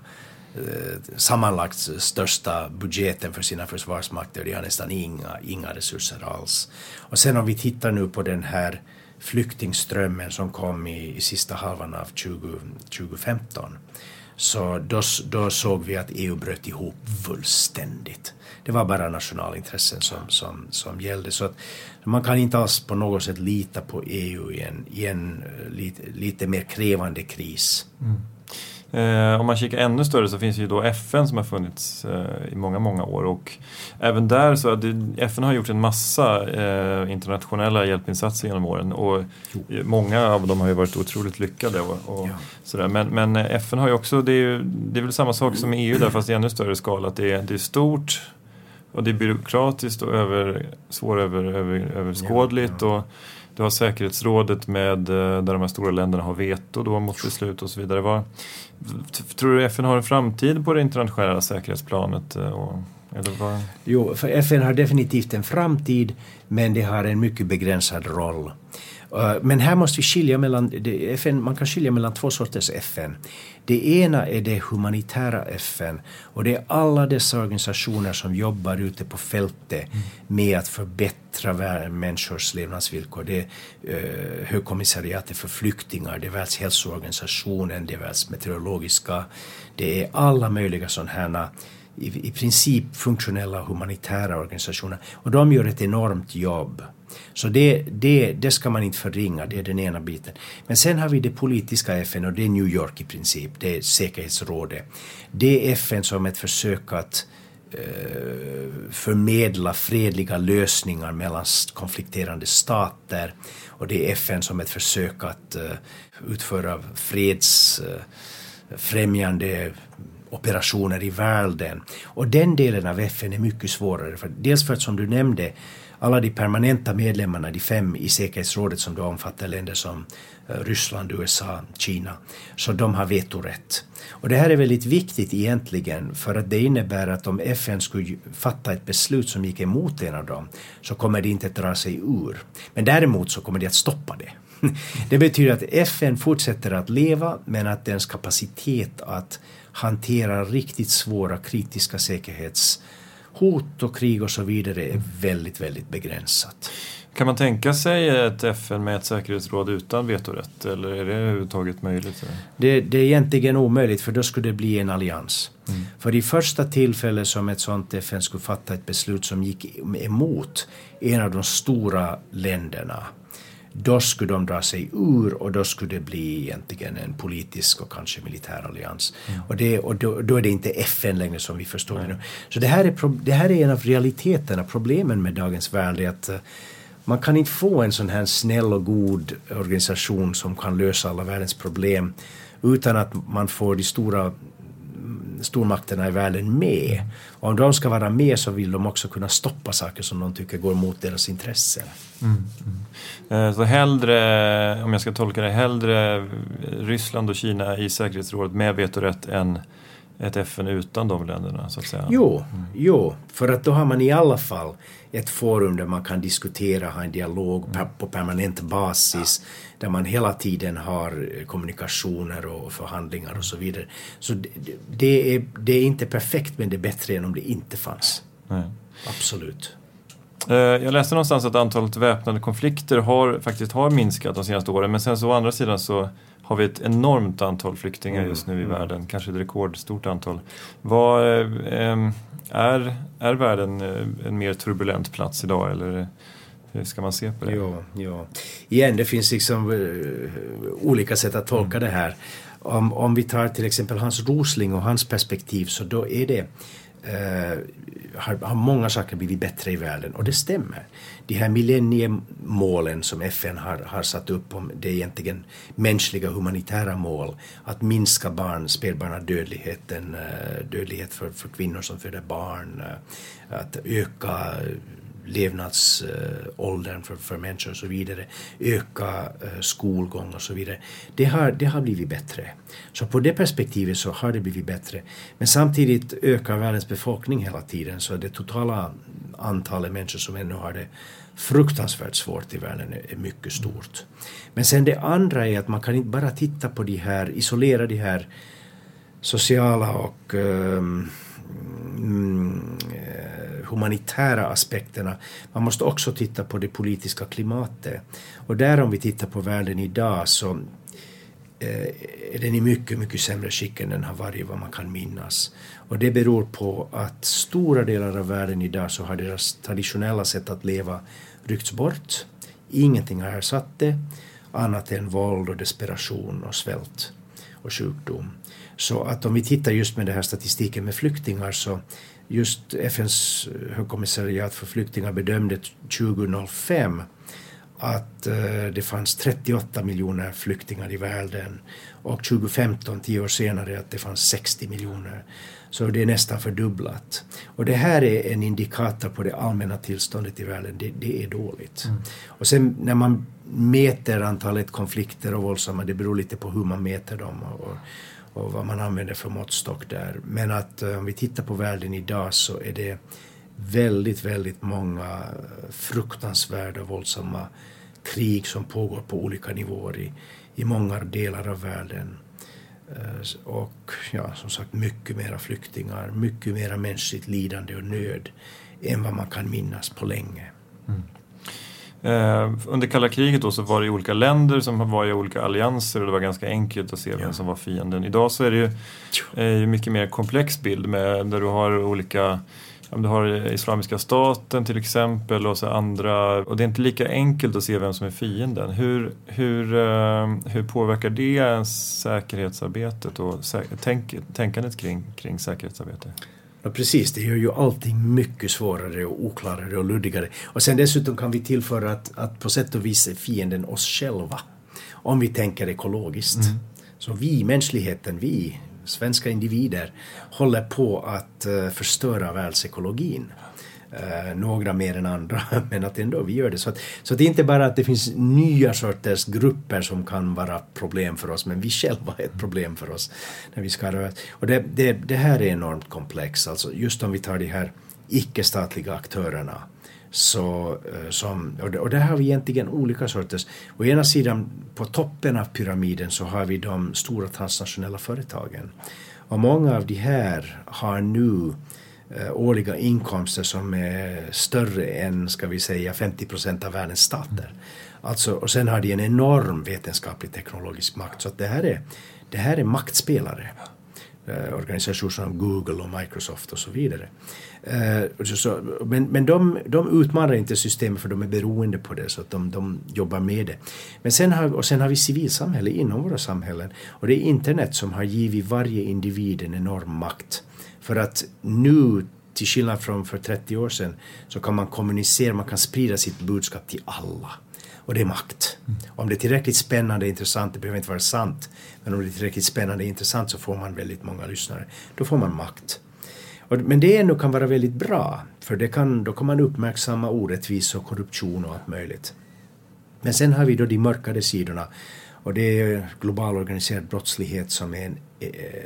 sammanlagt största budgeten för sina försvarsmakter. De har nästan inga, inga resurser alls. Och sen om vi tittar nu på den här flyktingströmmen som kom i, i sista halvan av tjugo, tjugo femton, så då, då såg vi att E U bröt ihop fullständigt. Det var bara nationalintressen som, som, som gällde. Så att man kan inte alls på något sätt lita på E U i en, i en lite, lite mer krävande kris. Mm. Eh, om man kikar ännu större så finns ju då F N som har funnits eh, i många, många år, och även där så att F N har gjort en massa eh, internationella hjälpinsatser genom åren, och jo. många av dem har ju varit otroligt lyckade och, och ja. sådär. Men, men F N har ju också, det är, ju, det är väl samma sak som E U där, fast i ännu större skala, att det är, det är stort och det är byråkratiskt och över, svåröver, över, överskådligt ja, ja. och du har säkerhetsrådet med, där de här stora länderna har veto då mot beslut och så vidare. Var, tror du F N har en framtid på det internationella säkerhetsplanet? Och, eller vad? Jo, för F N har definitivt en framtid, men det har en mycket begränsad roll. Men här måste vi skilja mellan, F N, man kan skilja mellan två sorters F N. Det ena är det humanitära F N, och det är alla dessa organisationer som jobbar ute på fältet mm. med att förbättra människors levnadsvillkor. Det är uh, högkommissariatet för flyktingar, det är Världshälsoorganisationen, det är Världsmeteorologiska, det är alla möjliga sådana här i, i princip funktionella humanitära organisationer, och de gör ett enormt jobb. Så det, det, det ska man inte förringa, det är den ena biten. Men sen har vi det politiska F N, och det är New York i princip, det är säkerhetsrådet. Det är F N som ett försök att eh, förmedla fredliga lösningar mellan konflikterande stater, och det är F N som ett försök att eh, utföra fredsfrämjande eh, operationer i världen. Och den delen av F N är mycket svårare, för dels för att, som du nämnde, alla de permanenta medlemmarna, de fem i säkerhetsrådet som då omfattar länder som Ryssland, U S A, Kina, så de har vetorätt. Och det här är väldigt viktigt egentligen, för att det innebär att om F N skulle fatta ett beslut som gick emot en av dem, så kommer det inte att dra sig ur. Men däremot så kommer det att stoppa det. Det betyder att F N fortsätter att leva, men att dess kapacitet att hantera riktigt svåra kritiska säkerhetshot och krig och så vidare är väldigt, väldigt begränsat. Kan man tänka sig ett F N med ett säkerhetsråd utan vetorätt, eller är det överhuvudtaget möjligt? Det, det är egentligen omöjligt, för då skulle det bli en allians. Mm. För i första tillfället som ett sånt F N skulle fatta ett beslut som gick emot en av de stora länderna, då skulle de dra sig ur, och då skulle det bli egentligen en politisk och kanske militär allians. Mm. Och, det, och då, då är det inte F N längre som vi förstår mm. det nu. Så det här, är, det här är en av realiteterna, problemen med dagens värld, är att man kan inte få en sån här snäll och god organisation som kan lösa alla världens problem utan att man får de stora stormakterna i världen med. Och om de ska vara med, så vill de också kunna stoppa saker som de tycker går mot deras intressen. Mm, mm. Så hellre, om jag ska tolka det, hellre Ryssland och Kina i säkerhetsrådet med vetorätt än ett F N utan de länderna så att säga. Jo, mm. jo, för att då har man i alla fall ett forum där man kan diskutera, ha en dialog mm. på permanent basis, där man hela tiden har kommunikationer och förhandlingar och så vidare. Så det, det, är, det är inte perfekt, men det är bättre än om det inte fanns. Nej. Absolut. Jag läste någonstans att antalet väpnade konflikter har faktiskt har minskat de senaste åren, men sen så å andra sidan så har vi ett enormt antal flyktingar just nu i mm. världen, kanske ett rekordstort antal. Vad eh, är, är världen en mer turbulent plats idag, eller hur ska man se på det? Ja, ja. Igen, det finns liksom uh, olika sätt att tolka mm. det här. Om, om vi tar till exempel Hans Rosling och hans perspektiv, så då är det Uh, har, har många saker blivit bättre i världen, och det stämmer. De här millenniemålen som F N har, har satt upp, om det är egentligen mänskliga humanitära mål, att minska barn, spädbarnadödligheten, uh, dödlighet för, för kvinnor som föder barn, uh, att öka levnadsåldern för, för människor och så vidare, öka uh, skolgång och så vidare. Det har, det har blivit bättre. Så på det perspektivet så har det blivit bättre. Men samtidigt ökar världens befolkning hela tiden, så det totala antalet människor som ännu har det fruktansvärt svårt i världen är, är mycket stort. Men sen det andra är att man kan inte bara titta på de här, isolera de här sociala och um, mm, humanitära aspekterna. Man måste också titta på det politiska klimatet. Och där, om vi tittar på världen idag, så eh, är den i mycket, mycket sämre skick än den har varit, vad man kan minnas. Och det beror på att stora delar av världen idag så har deras traditionella sätt att leva ryckts bort. Ingenting har ersatt det, annat än våld och desperation och svält och sjukdom. Så att om vi tittar just med den här statistiken med flyktingar, så just F N:s högkommissariat för flyktingar bedömde tjugohundrafem att eh, det fanns trettioåtta miljoner flyktingar i världen, och tjugofemton, tio år senare, att det fanns sextio miljoner. Så det är nästan fördubblat. Och det här är en indikator på det allmänna tillståndet i världen. Det, det är dåligt. Mm. Och sen när man mäter antalet konflikter och våldsamma, det beror lite på hur man mäter dem och, och vad man använder för måttstock där. Men att om vi tittar på världen idag, så är det väldigt, väldigt många fruktansvärda våldsamma krig som pågår på olika nivåer i, i många delar av världen. Och ja, som sagt, mycket mera flyktingar, mycket mera mänskligt lidande och nöd än vad man kan minnas på länge. Mm. Eh, under kalla kriget då, så var det olika länder som var i olika allianser, och det var ganska enkelt att se vem ja. som var fienden. Idag så är det ju eh, mycket mer komplex bild, med, där du har olika, du har Islamiska staten till exempel och så andra, och det är inte lika enkelt att se vem som är fienden. Hur, hur, uh, hur påverkar det säkerhetsarbetet och sä- tänk, tänkandet kring, kring säkerhetsarbete? Ja, precis, det gör ju allting mycket svårare och oklarare och luddigare. Och sen dessutom kan vi tillföra att, att på sätt och vis är fienden oss själva, om vi tänker ekologiskt. Mm. Så vi, mänskligheten, vi svenska individer, håller på att uh, förstöra världsekologin. Uh, några mer än andra, men att ändå vi gör det. Så, att, så att det är inte bara att det finns nya sorters grupper som kan vara problem för oss, men vi själva är ett problem för oss. När vi ska röra. Och det, det, det här är enormt komplext. Alltså just om vi tar de här icke-statliga aktörerna, så, som, och, och där har vi egentligen olika sorters. Å ena sidan, på toppen av pyramiden, så har vi de stora transnationella företagen. Och många av de här har nu eh, årliga inkomster som är större än, ska vi säga, femtio procent av världens stater. Alltså, och sen har de en enorm vetenskaplig teknologisk makt. Så att det här är, det här är maktspelare. Eh, organisationer som Google och Microsoft och så vidare. Uh, så, men men de, de utmanar inte systemet, för de är beroende på det, så att de, de jobbar med det. Men sen har, och sen har vi civilsamhälle inom våra samhällen, och det är internet som har givit varje individ en enorm makt. För att nu, till skillnad från för trettio år sedan, så kan man kommunicera, man kan sprida sitt budskap till alla. Och det är makt. Mm. Om det är tillräckligt spännande och intressant, det behöver inte vara sant, men om det är tillräckligt spännande och intressant, så får man väldigt många lyssnare. Då får man makt. Men det ändå kan vara väldigt bra, för det kan, då kan man uppmärksamma orättvis och korruption och allt möjligt. Men sen har vi då de mörkade sidorna, Och det är global organiserad brottslighet som är en eh,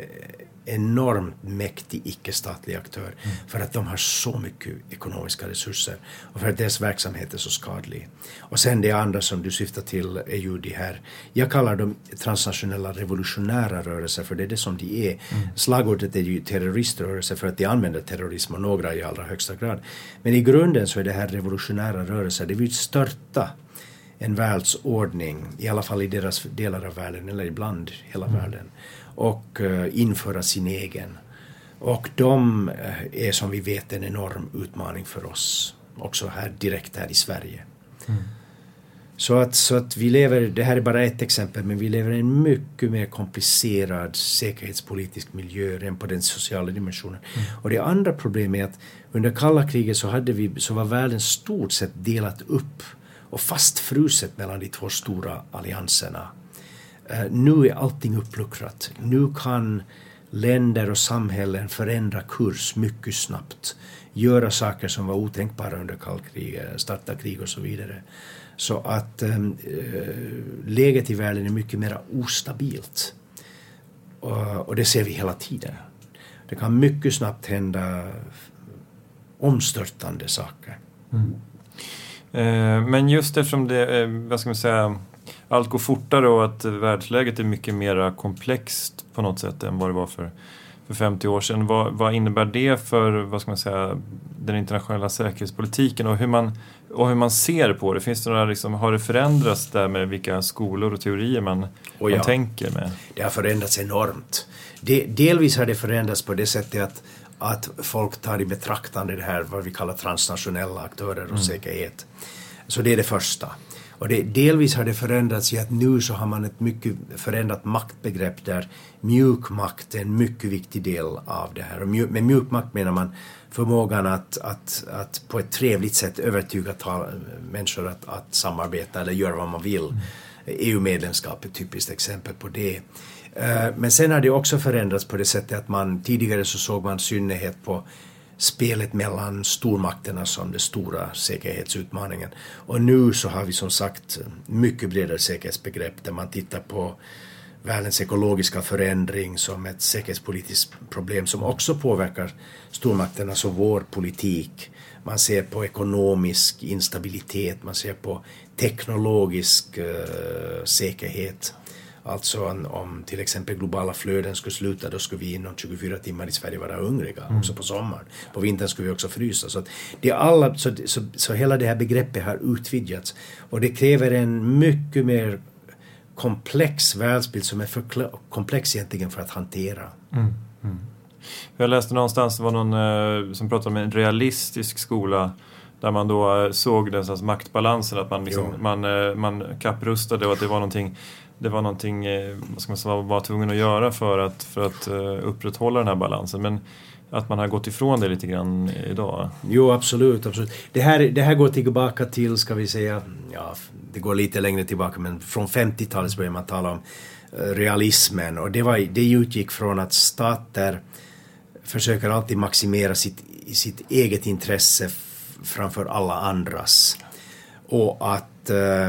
enormt mäktig icke-statlig aktör mm. för att de har så mycket ekonomiska resurser och för att deras verksamhet är så skadlig. Och sen det andra som du syftar till är ju det här, jag kallar dem transnationella revolutionära rörelser, för det är det som de är. Mm. Slagordet är ju terroriströrelser för att de använder terrorism och några i allra högsta grad. Men i grunden så är det här revolutionära rörelser, det vill störta en världsordning, i alla fall i deras delar av världen eller ibland hela mm. världen, och uh, införa sin egen. Och de uh, är som vi vet en enorm utmaning för oss, också här direkt här i Sverige. Mm. Så, att, så att vi lever, det här är bara ett exempel, men vi lever i en mycket mer komplicerad säkerhetspolitisk miljö än på den sociala dimensionen. Mm. Och det andra problemet är att under kalla kriget så, hade vi, så var världen stort sett delat upp och fastfruset mellan de två stora allianserna. Uh, nu är allting uppluckrat. Nu kan länder och samhällen förändra kurs mycket snabbt. Göra saker som var otänkbara under kallkriget, starta krig och så vidare. Så att um, uh, läget i världen är mycket mer ostabilt. Uh, och det ser vi hela tiden. Det kan mycket snabbt hända omstörtande saker. Mm. Eh, men just eftersom det, eh, vad ska man säga, allt går fortare och att världsläget är mycket mer komplext på något sätt än vad det var för, för femtio år sedan. Vad, vad innebär det för, vad ska man säga, den internationella säkerhetspolitiken och hur man, och hur man ser på det? Finns det några, liksom, har det förändrats där med vilka skolor och teorier man, och ja, man tänker med? Det har förändrats enormt. De, delvis har det förändrats på det sättet att, att folk tar i betraktande det här vad vi kallar transnationella aktörer och mm. säkerhet. Så det är det första. Och det, delvis har det förändrats i att nu så har man ett mycket förändrat maktbegrepp där mjuk makt är en mycket viktig del av det här. Och mjuk, med mjuk makt menar man förmågan att, att, att på ett trevligt sätt övertyga ta, människor att, att samarbeta eller göra vad man vill. Mm. E U-medlemskap är ett typiskt exempel på det. Men sen har det också förändrats på det sättet att man tidigare så såg man synnerhet på spelet mellan stormakterna som det stora säkerhetsutmaningen. Och nu så har vi som sagt mycket bredare säkerhetsbegrepp där man tittar på världens ekologiska förändring som ett säkerhetspolitiskt problem som också påverkar stormakterna och vår politik. Man ser på ekonomisk instabilitet, man ser på teknologisk uh, säkerhet. Alltså om, om till exempel globala flöden skulle sluta, då skulle vi inom tjugofyra timmar i Sverige vara hungriga, mm. också på sommaren. På vintern skulle vi också frysa. Så, att det är alla, så, så, så hela det här begreppet har utvidgats. Och det kräver en mycket mer komplex världsbild som är för komplex egentligen för att hantera. Mm. Mm. Jag läste någonstans, det var någon eh, som pratade om en realistisk skola där man då såg den slags maktbalansen, att man, liksom, man, eh, man kapprustade och att det var någonting Det var någonting vad ska man säga, var tvungen att göra för att, för att uh, upprätthålla den här balansen. Men att man har gått ifrån det lite grann idag. Jo, absolut. absolut. Det, här, det här går tillbaka till, ska vi säga, ja, det går lite längre tillbaka, men från femtiotalet började man tala om uh, realismen. Och det, var, det utgick från att stater försöker alltid maximera sitt, sitt eget intresse f- framför alla andras. Och att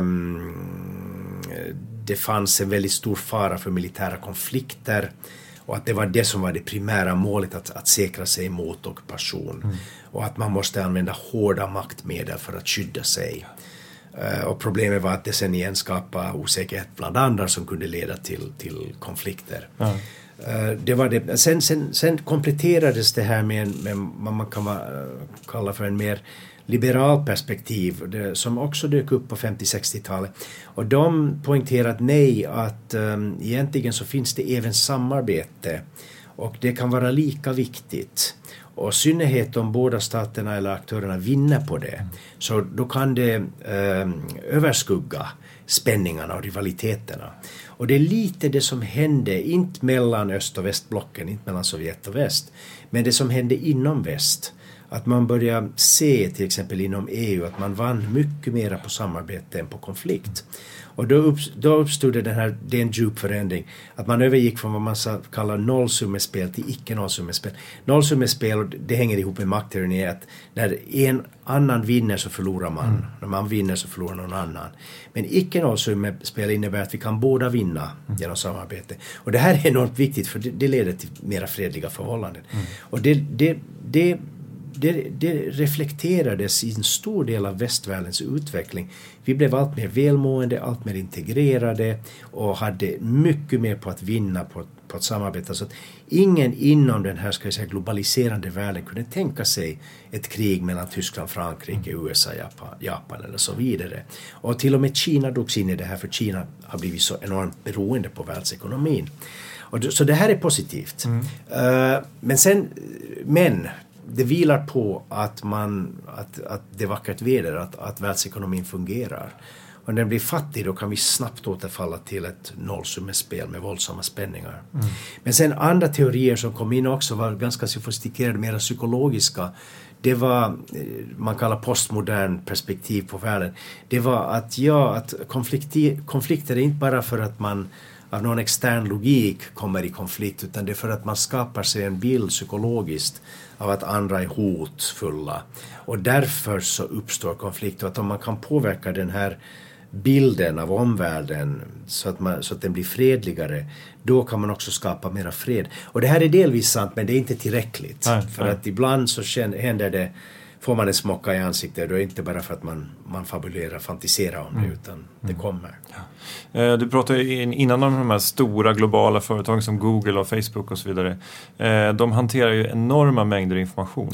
Um, det fanns en väldigt stor fara för militära konflikter och att det var det som var det primära målet, att, att säkra sig mot ockupation. Mm. Och att man måste använda hårda maktmedel för att skydda sig. Uh, och problemet var att det sen igen skapade osäkerhet bland andra som kunde leda till, till konflikter. Mm. Uh, det var det. Sen, sen, sen kompletterades det här med, med vad man kan uh, kalla för en mer liberal perspektiv, det, som också dök upp på femtio-sextiotalet. Och de poängterat nej, att um, egentligen så finns det även samarbete och det kan vara lika viktigt. Och i synnerhet om båda staterna eller aktörerna vinner på det, så då kan det um, överskugga spänningarna och rivaliteterna. Och det är lite det som hände, inte mellan öst- och västblocken, inte mellan Sovjet och väst, men det som hände inom väst. Att man börjar se till exempel inom E U att man vann mycket mer på samarbete än på konflikt. Och då, upp, då uppstod det, den här, det är en djup förändring. Att man övergick från vad man kallar nollsummespel till icke-nollsummespel. Nollsummespel, det hänger ihop med maktteorin, är att när en annan vinner så förlorar man. Mm. När man vinner så förlorar någon annan. Men icke-nollsummespel innebär att vi kan båda vinna mm. genom samarbete. Och det här är enormt viktigt, för det, det leder till mera fredliga förhållanden. Mm. Och det, det, det Det, det reflekterades i en stor del av västvärldens utveckling. Vi blev allt mer välmående, allt mer integrerade och hade mycket mer på att vinna på, på att samarbeta. Så att ingen inom den här, ska jag säga, globaliserande världen kunde tänka sig ett krig mellan Tyskland, Frankrike, U S A, Japan, Japan eller så vidare. Och till och med Kina drogs in i det här, för Kina har blivit så enormt beroende på världsekonomin. Och så det här är positivt. Mm. Uh, men sen, men det vilar på att, man, att, att det är vackert väder, att, att världsekonomin fungerar. Och när den blir fattig, då kan vi snabbt återfalla till ett nollsummespel med våldsamma spänningar. Mm. Men sen andra teorier som kom in också var ganska sofistikerade, mer psykologiska. Det var, man kallar postmodern perspektiv på världen. Det var att, ja, att konflikter, konflikter är inte bara för att man av någon extern logik kommer i konflikt, utan det är för att man skapar sig en bild psykologiskt av att andra är hotfulla. Och därför så uppstår konflikt. Och att om man kan påverka den här bilden av omvärlden så att, man, så att den blir fredligare, då kan man också skapa mera fred. Och det här är delvis sant, men det är inte tillräckligt. Nej, för nej. Att ibland så känner, händer det, får man en smocka i ansiktet, och inte bara för att man, man fabulerar, fantiserar om det, mm. utan det kommer. Ja. Du pratade innan om de här stora globala företagen som Google och Facebook och så vidare. De hanterar ju enorma mängder information.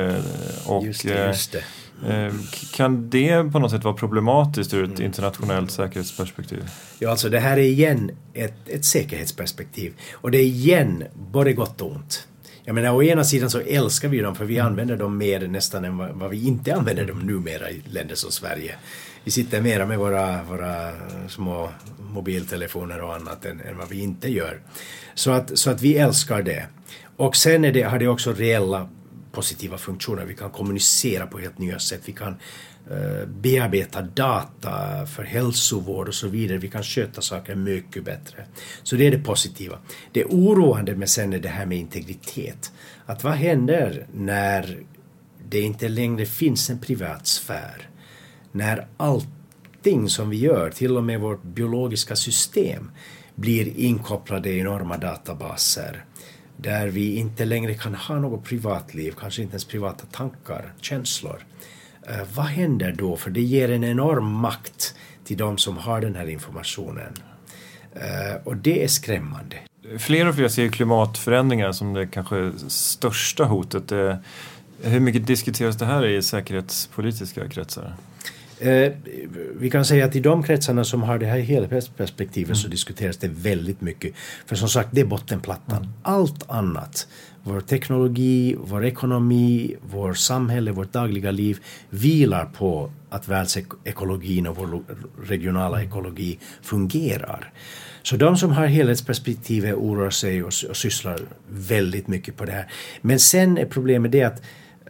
Och just det, just det. Kan det på något sätt vara problematiskt ur ett internationellt säkerhetsperspektiv? Ja, alltså det här är igen ett, ett säkerhetsperspektiv. Och det är igen både gott och ont. Jag menar, å ena sidan så älskar vi dem, för vi använder dem mer nästan än vad, vad vi inte använder dem numera i länder som Sverige. Vi sitter mera med våra, våra små mobiltelefoner och annat än, än vad vi inte gör. Så att, så att vi älskar det. Och sen är det, har det också reella positiva funktioner. Vi kan kommunicera på helt nya sätt. Vi kan uh, bearbeta data för hälsovård och så vidare. Vi kan sköta saker mycket bättre. Så det är det positiva. Det oroande med sen är det här med integritet. Att vad händer när det inte längre finns en privat sfär? När allting som vi gör, till och med vårt biologiska system, blir inkopplade i enorma databaser. Där vi inte längre kan ha något privatliv, kanske inte ens privata tankar, känslor. Uh, vad händer då? För det ger en enorm makt till de som har den här informationen. Uh, och det är skrämmande. Fler och fler ser klimatförändringar som det kanske största hotet. Uh, hur mycket diskuteras det här i säkerhetspolitiska kretsar? Eh, vi kan säga att i de kretsarna som har det här helhetsperspektivet mm. så diskuteras det väldigt mycket. För som sagt, det är bottenplattan. Mm. Allt annat, vår teknologi, vår ekonomi, vår samhälle, vårt dagliga liv vilar på att världsekologin och vår regionala ekologi fungerar. Så de som har helhetsperspektivet oroar sig och, och sysslar väldigt mycket på det här. Men sen är problemet det att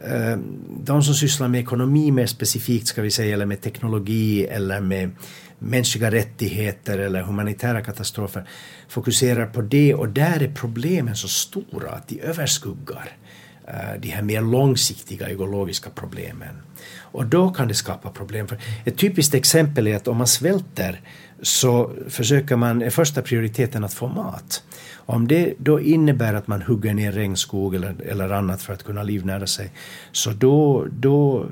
de som sysslar med ekonomi mer specifikt, ska vi säga, eller med teknologi eller med mänskliga rättigheter eller humanitära katastrofer, fokuserar på det, och där är problemen så stora att de överskuggar uh, de här mer långsiktiga ekologiska problemen. Och då kan det skapa problem. För ett typiskt exempel är att om man svälter så försöker man, är första prioriteten att få mat. Om det då innebär att man hugger ner regnskog eller, eller annat för att kunna livnära sig, så då, då,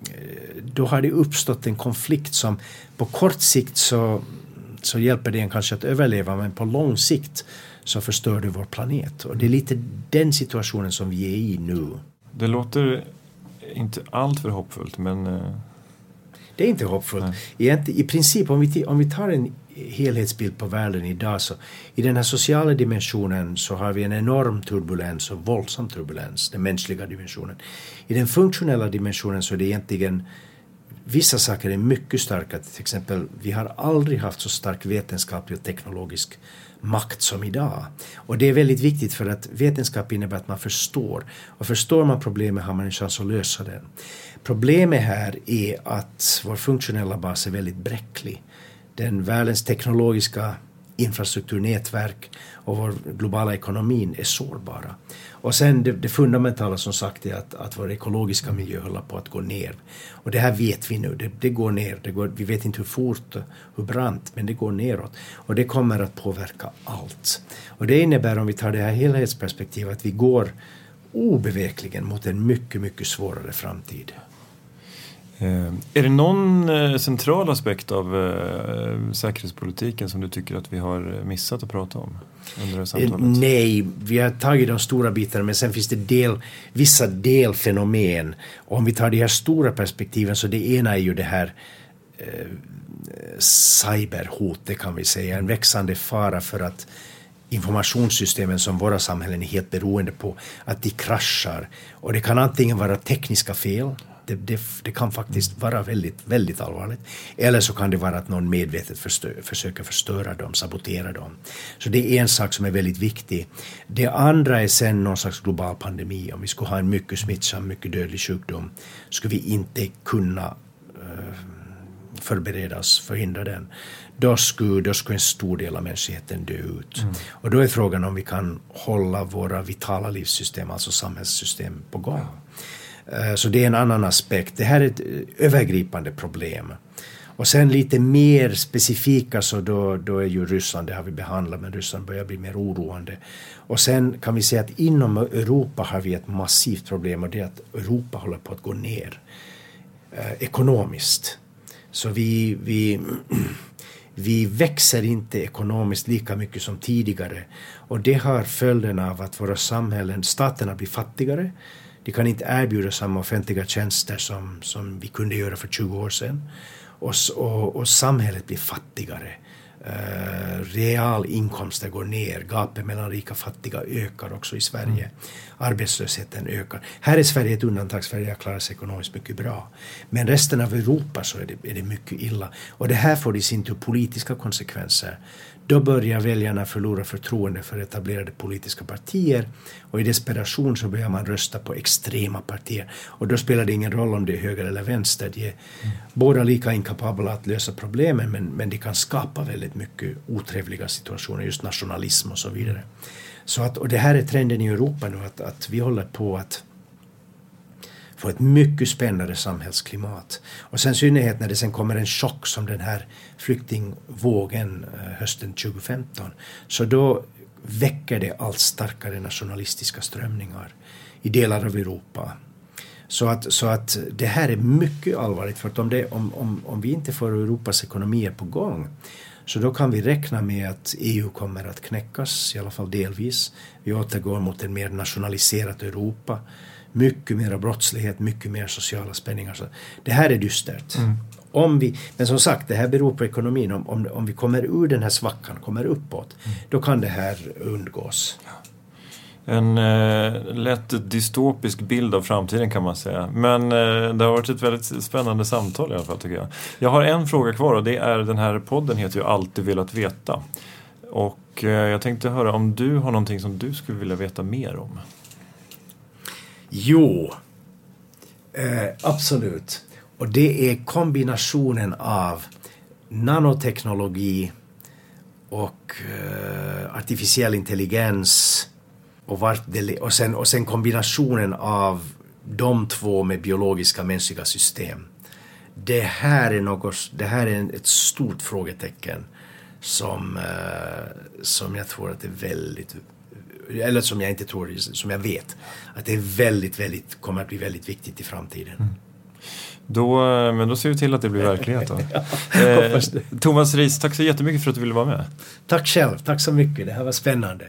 då har det uppstått en konflikt som på kort sikt så, så hjälper det en kanske att överleva, men på lång sikt så förstör det vår planet. Och det är lite den situationen som vi är i nu. Det låter inte allt för hoppfullt, men... Det är inte hoppfullt. I princip, om vi, om vi tar en helhetsbild på världen idag, så i den här sociala dimensionen så har vi en enorm turbulens och våldsam turbulens, den mänskliga dimensionen. I den funktionella dimensionen så är det egentligen vissa saker är mycket starka. Till exempel, vi har aldrig haft så stark vetenskaplig och teknologisk makt som idag. Och det är väldigt viktigt, för att vetenskap innebär att man förstår. Och förstår man problemet har man en chans att lösa den. Problemet här är att vår funktionella bas är väldigt bräcklig. den världens teknologiska infrastrukturnätverk och vår globala ekonomin är sårbara. Och sen det, det fundamentala som sagt är att, att vår ekologiska miljö håller på att gå ner. Och det här vet vi nu, det, det går ner. Det går, vi vet inte hur fort, hur brant, men det går neråt. Och det kommer att påverka allt. Och det innebär, om vi tar det här helhetsperspektivet, att vi går obevekligen mot en mycket, mycket svårare framtid. Eh, är det någon eh, central aspekt av eh, säkerhetspolitiken som du tycker att vi har missat att prata om under det här samtalet? Eh, nej, vi har tagit de stora bitarna, men sen finns det del, vissa delfenomen. Och om vi tar de här stora perspektiven, så det ena är ju det här eh, cyberhotet, kan vi säga. En växande fara för att informationssystemen som våra samhällen är helt beroende på, att de kraschar. Och det kan antingen vara tekniska fel. Det, det, det kan faktiskt vara väldigt, väldigt allvarligt. Eller så kan det vara att någon medvetet förstö, försöker förstöra dem, sabotera dem. Så det är en sak som är väldigt viktig. Det andra är sen någon slags global pandemi. Om vi skulle ha en mycket smittsam, mycket dödlig sjukdom, skulle vi inte kunna uh, förbereda oss, förhindra den. Då skulle, då skulle en stor del av mänskligheten dö ut. Mm. Och då är frågan om vi kan hålla våra vitala livssystem, alltså samhällssystem, på gång. Så det är en annan aspekt. Det här är ett övergripande problem. Och sen lite mer specifika, så då, då är ju Ryssland, det har vi behandlat, men Ryssland börjar bli mer oroande. Och sen kan vi säga att inom Europa har vi ett massivt problem, och det är att Europa håller på att gå ner eh, ekonomiskt. Så vi, vi, vi växer inte ekonomiskt lika mycket som tidigare. Och det har följden av att våra samhällen, staterna blir fattigare. De kan inte erbjuda samma offentliga tjänster som, som vi kunde göra för tjugo år sedan. Och, och, och samhället blir fattigare. Uh, real inkomster går ner. Gapet mellan rika och fattiga ökar också i Sverige. Mm. Arbetslösheten ökar. Här är Sverige ett undantag. Sverige klarar sig ekonomiskt mycket bra. Men resten av Europa så är det, är det mycket illa. Och det här får i sin tur politiska konsekvenser. Då börjar väljarna förlora förtroende för etablerade politiska partier, och i desperation så börjar man rösta på extrema partier. Och då spelar det ingen roll om det är höger eller vänster. De är mm. båda lika inkapabla att lösa problemen, men, men de kan skapa väldigt mycket otrevliga situationer, just nationalism och så vidare. Så att, och det här är trenden i Europa nu, att, att vi håller på att få ett mycket spännande samhällsklimat. Och sen synnerhet när det sen kommer en chock som den här flyktingvågen hösten tjugo femton, så då väcker det allt starkare nationalistiska strömningar i delar av Europa. Så att, så att det här är mycket allvarligt, för att om, det, om, om, om vi inte får Europas ekonomier på gång, så då kan vi räkna med att E U kommer att knäckas, i alla fall delvis. Vi återgår mot en mer nationaliserat Europa. Mycket mer brottslighet, mycket mer sociala spänningar. Så det här är dystert. Mm. Om vi, men som sagt, det här beror på ekonomin. Om, om, om vi kommer ur den här svackan, kommer uppåt, mm. då kan det här undgås. En eh, lätt dystopisk bild av framtiden, kan man säga. Men eh, det har varit ett väldigt spännande samtal i alla fall, tycker jag. Jag har en fråga kvar, och det är, den här podden heter ju Alltid velat veta. Och eh, jag tänkte höra om du har någonting som du skulle vilja veta mer om. Jo, eh, absolut. Och det är kombinationen av nanoteknologi och eh, artificiell intelligens och, vart det, och, sen, och sen kombinationen av de två med biologiska mänskliga system. Det här är, något, det här är ett stort frågetecken som, eh, som jag tror att det är väldigt... eller som jag inte tror, som jag vet, att det är väldigt, väldigt, kommer att bli väldigt viktigt i framtiden. Mm. Då, men då ser vi till att det blir verklighet då. ja, eh, Thomas Ries, tack så jättemycket för att du ville vara med. Tack själv, tack så mycket, det här var spännande.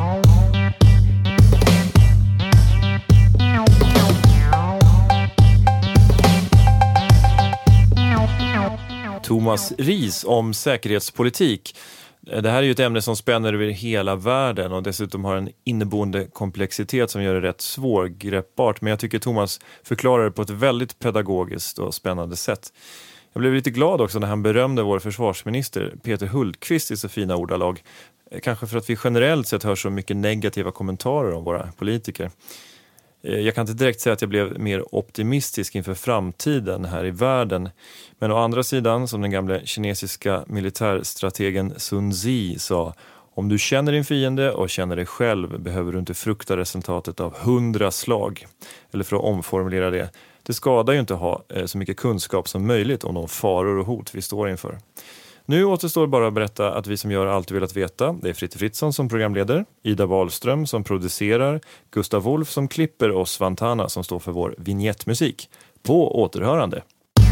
Thomas Ries om säkerhetspolitik. Det här är ju ett ämne som spänner över hela världen och dessutom har en inneboende komplexitet som gör det rätt svårgreppbart. Men jag tycker Thomas förklarar det på ett väldigt pedagogiskt och spännande sätt. Jag blev lite glad också när han berömde vår försvarsminister Peter Hultqvist i så fina ordalag. Kanske för att vi generellt sett hör så mycket negativa kommentarer om våra politiker. Jag kan inte direkt säga att jag blev mer optimistisk inför framtiden här i världen. Men å andra sidan, som den gamla kinesiska militärstrategen Sun Tzu sa, om du känner din fiende och känner dig själv behöver du inte frukta resultatet av hundra slag. Eller för att omformulera det, det skadar ju inte att ha så mycket kunskap som möjligt om de faror och hot vi står inför. Nu återstår bara att berätta att vi som gör allt du velat veta, det är Fritte Fritzson som programleder, Ida Wahlström som producerar, Gustav Wolf som klipper och Svantana som står för vår vignettmusik. På återhörande!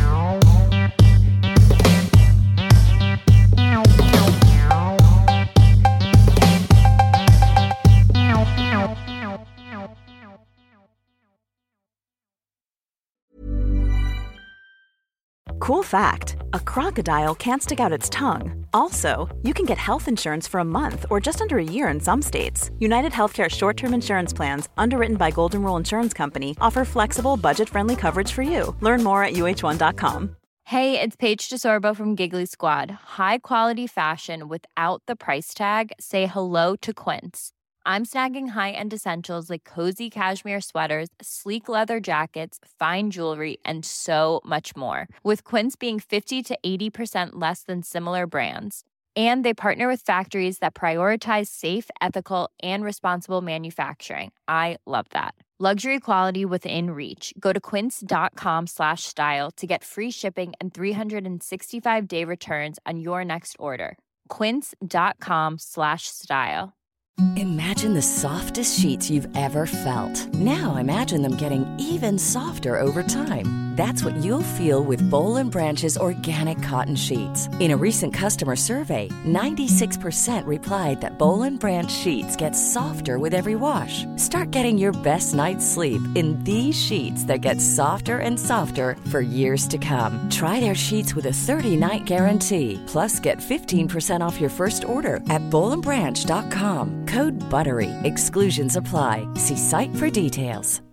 Cool fact, a crocodile can't stick out its tongue. Also, you can get health insurance for a month or just under a year in some states. United Healthcare short-term insurance plans, underwritten by Golden Rule Insurance Company, offer flexible, budget-friendly coverage for you. Learn more at U H one dot com. Hey, it's Paige DeSorbo from Giggly Squad. High quality fashion without the price tag. Say hello to Quince. I'm snagging high-end essentials like cozy cashmere sweaters, sleek leather jackets, fine jewelry, and so much more. With Quince being fifty to eighty percent less than similar brands. And they partner with factories that prioritize safe, ethical, and responsible manufacturing. I love that. Luxury quality within reach. Go to quince.com slash style to get free shipping and three sixty-five day returns on your next order. Quince.com slash style. Imagine the softest sheets you've ever felt. Now imagine them getting even softer over time. That's what you'll feel with Boll and Branch's organic cotton sheets. In a recent customer survey, ninety-six percent replied that Boll and Branch sheets get softer with every wash. Start getting your best night's sleep in these sheets that get softer and softer for years to come. Try their sheets with a thirty-night guarantee. Plus, get fifteen percent off your first order at boll and branch dot com. Code BUTTERY. Exclusions apply. See site for details.